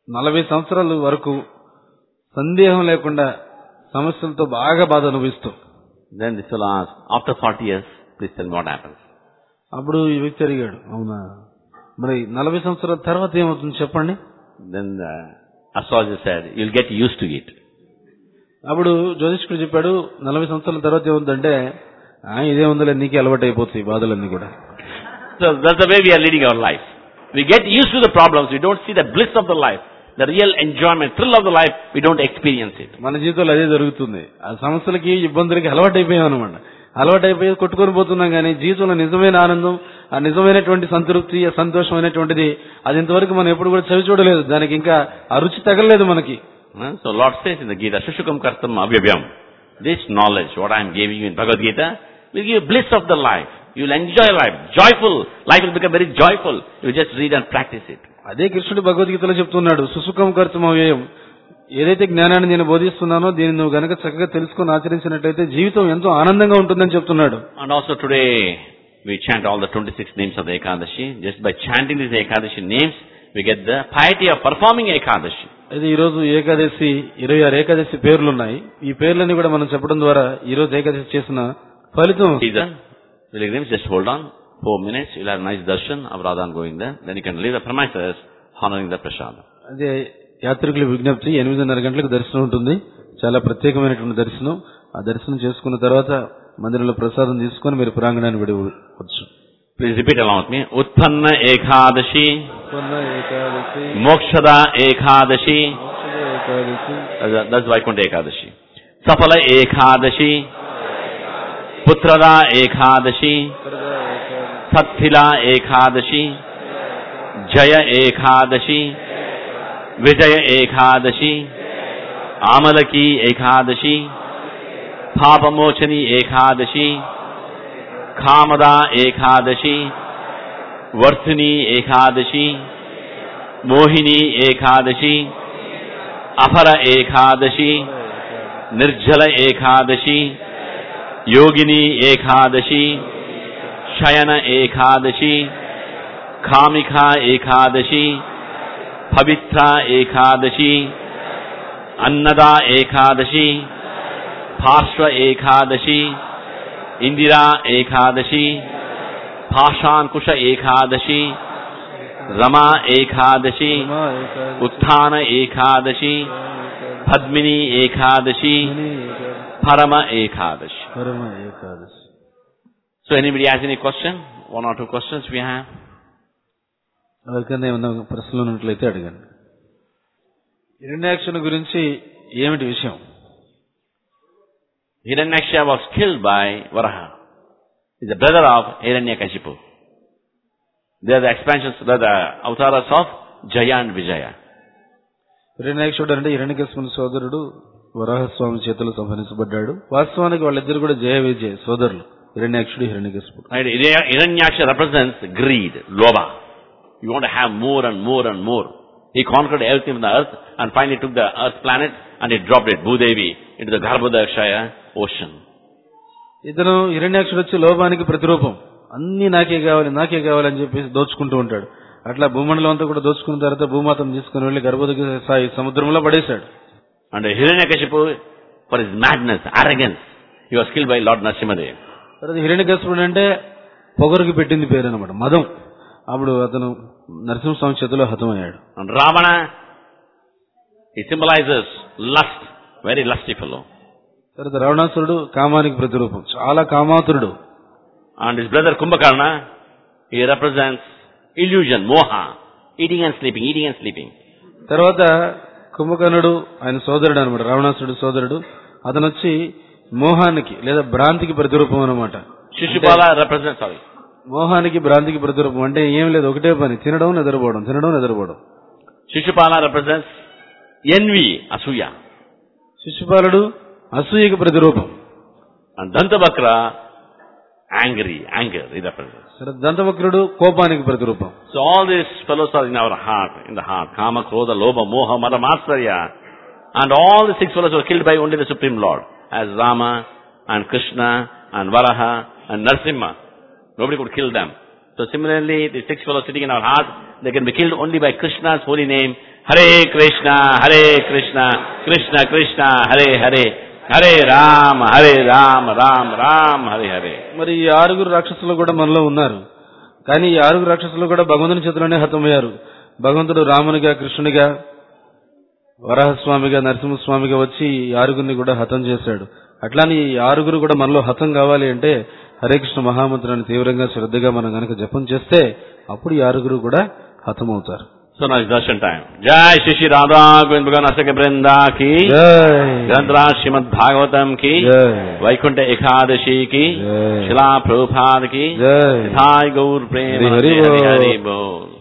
నలభై సంవత్సరాల వరకు సందేహం లేకుండా సమస్యలతో బాగా బాధ అనుభవిస్తూ Then this fellow asked, after forty years, please tell me what happens. అప్పుడు ఈ వ్యక్తి అడిగాడు, అవునా మరి నలభై సంవత్సరాల తర్వాత ఏమవుతుంది చెప్పండి. Then the astrologer said, you'll get used to it. అప్పుడు జ్యోతిష్కుడు చెప్పాడు, నలభై సంవత్సరాల తర్వాత ఏముందంటే ఇదే ఉందిలే, నీకే అలవాటు అయిపోతాయి బాధలన్నీ కూడా. So that's the way we are leading our life. We get used to the problems. We don't see the bliss of the life. The real enjoyment, thrill of the life, we don't experience it. మన జీవితంలో అదే జరుగుతుంది. ఆ సమస్యలకి ఇబ్బందులకి అలవాటు అయిపోయాం అనమాట. అలవాటు అయిపోయి కొట్టుకొని పోతున్నాం కానీ జీవితంలో నిజమైన ఆనందం, ఆ నిజమైనటువంటి సంతృప్తి, ఆ సంతోషమైనటువంటిది అది ఇంతవరకు మనం ఎప్పుడు కూడా చవి చూడలేదు. దానికి ఇంకా ఆ రుచి తగలలేదు మనకి. So Lord says in the Gita, Shushukam Kartam Avyabhyam. This knowledge, what I am giving you in Bhagavad Gita, will give you bliss of the life. You will enjoy life. Joyful. Life will become very joyful. You just read and practice it. అదే కృష్ణుడు భగవద్గీతలో చెప్తున్నాడు, సుసుఖం కర్తం అవ్యయం. ఏదైతే జ్ఞానాన్ని నేను బోధిస్తున్నానో దీన్ని నువ్వు గనక చక్కగా తెలుసుకొని ఆచరించినట్లయితే జీవితం ఎంతో ఆనందంగా ఉంటుందని చెప్తున్నాడు. And also today we chant all the twenty-six names of the Ekadashi. Just by chanting these Ekadashi names, we get the piety of performing Ekadashi. అయితే ఈ రోజు ఏకాదశి ఇరవై ఆరు ఏకాదశి పేర్లు ఉన్నాయి. ఈ పేర్లన్నీ కూడా మనం చెప్పడం ద్వారా ఈ రోజు ఏకాదశి చేసిన ఫలితం. Pilgrims, just hold on. Four minutes, you'll have a nice darshan of Radha going there. Then you can leave the premises honoring the prasada. అదే యాత్రికుల విజ్ఞప్తి, ఎనిమిదిన్నర గంటలకు దర్శనం ఉంటుంది. చాలా ప్రత్యేకమైనటువంటి దర్శనం. ఆ దర్శనం చేసుకున్న తర్వాత మందిరంలో ప్రసాదం తీసుకొని మీరు ప్రాంగణాన్ని విడివచ్చు. Please repeat along with me. Utpanna Ekadashi, Utpanna Ekadashi, Mokshada Ekadashi, Mokshada Ekadashi, that's Vaikuntha Ekadashi. Safala Ekadashi, Putrada Ekadashi, Sathila Ekadashi, Jaya Ekadashi, Vijaya Ekadashi, Amalaki Ekadashi, Papamochani Ekadashi, Kamada Ekadashi, Varthini Ekadashi, Mohini Ekadashi, Apara Ekadashi, Nirjala Ekadashi, Yogini Ekadashi, Shayana Ekadashi, Kamika Ekadashi, Pavitra Ekadashi, Annada Ekadashi, Parshva Ekadashi, Indira Ekadashi, Pashankusha Ekadashi, Rama Ekadashi, Utthana Ekadashi, Padmini Ekadashi, Parama Ekadashi. Parama Ekadashi. So anybody has any question? One or two questions we have? ఎవరికైనా ఏమన్నా ప్రశ్నలు ఉన్నట్లయితే అడగండి. హిరణ్యాక్షుని గురించి ఏమిటి విషయం? Hiranyaksha was killed by Varaha. He's the brother of Hiranyakashipu. They are the expansions, they are the avatars of Jaya and Vijaya. హిరణ్యాక్షుడు అంటే హిరణ్యకశిపుని సోదరుడు వరాహస్వామి చేతులు సంహరించబడ్డాడు. వాస్తవానికి వాళ్ళిద్దరు కూడా జయ విజయ సోదరులు, హిరణ్యాక్షుడు హిరణ్యకశిపుడు. Hiranyaksha represents greed, lobha. You want to have more and more and more. He conquered everything on the earth and finally took the earth planet and he dropped it, Bhudevi, into the Garbhodakshaya ocean. ఇతను హిరణ్యాక్షుడు వచ్చి లోభానికి ప్రతిరూపం. అన్ని నాకే కావాలి నాకే కావాలి అని చెప్పేసి దోచుకుంటూ ఉంటాడు. అట్లా భూమండలం అంతా కూడా దోచుకున్న తర్వాత భూమాతను తీసుకుని వెళ్లి గర్భోదక సముద్రంలో పడేశాడు. And Hiranyakashipu, for his madness, arrogance, he was killed by Lord Narasimhadev. తర్వాత హిరణ్యకశిపుడు అంటే పొగరుకి పెట్టింది పేరు అన్నమాట, మదం. అప్పుడు అతను నరసింహస్వామి చేతిలో హతమయ్యాడు. And Ravana, he symbolizes lust, very lusty fellow. తర్వాత రావణాసురుడు కామానికి ప్రతిరూపం, చాలా కామాతురుడు. And his brother Kumbhakarna, he represents illusion, moha, eating and sleeping, eating and sleeping. తర్వాత కుంభకర్ణుడు ఆయన సోదరుడు అనమాట, రావణాసురుడు సోదరుడు. అతను వచ్చి మోహానికి లేదా భ్రాంతికి ప్రతిరూపం అనమాట. Shishupala represents, sorry. మోహానికి భ్రాంతికి ప్రతిరూపం అంటే ఏం లేదు, ఒకటే పని, తినడం నిద్రపోవడం, తినడం నిద్రపోవడం. Shishupala represents envy, asuya. శిశుపాలుడు అసూయకి ప్రతిరూపం. And Dantavakra, angry, anger, he represents. దంతవక్రుడు కోపానికి ప్రతిరూపం. So all these fellows are in our heart, in the heart. Kama, Krodha, Lobha, Moha, Mada, Matsarya. And all the six fellows were killed by only the Supreme Lord. As Rama and Krishna and Varaha and Narasimha. Nobody could kill them. So similarly, the six fellows sitting in our heart, they can be killed only by Krishna's holy name Hare Krishna, Hare Krishna, Krishna Krishna, Hare Hare, Hare Rama, Hare Rama, Rama Rama, Hare Hare. మరి ఈ ఆరుగురు రాక్షసులు కూడా మనలో ఉన్నారు. కానీ ఈ ఆరుగురు రాక్షసులు కూడా భగవంతుని చేతిలోనే హతమయ్యారు. భగవంతుడు రామునిగా, కృష్ణునిగా, వరాహస్వామిగా, నరసింహస్వామిగా వచ్చి ఈ ఆరుగురిని కూడా హతం చేశాడు. అట్లానే ఈ ఆరుగురు కూడా మనలో హతం కావాలి అంటే హరే కృష్ణ మహామంత్రాన్ని తీవ్రంగా శ్రద్ధగా మనం గనక జపం చేస్తే అప్పుడు ఈ ఆరుగురు కూడా హతమవుతారు. So now it's darshan time. Jai Shri Shri Radha Govind Bhagan Asaka Brinda ki జై Granthra Srimad Bhagavatam ki జై Vaikuntha Ekadashi ki జై Srila Prabhupada ki జై Thai Gaur Prema Hari Hari Hari Bol. Hari Bol.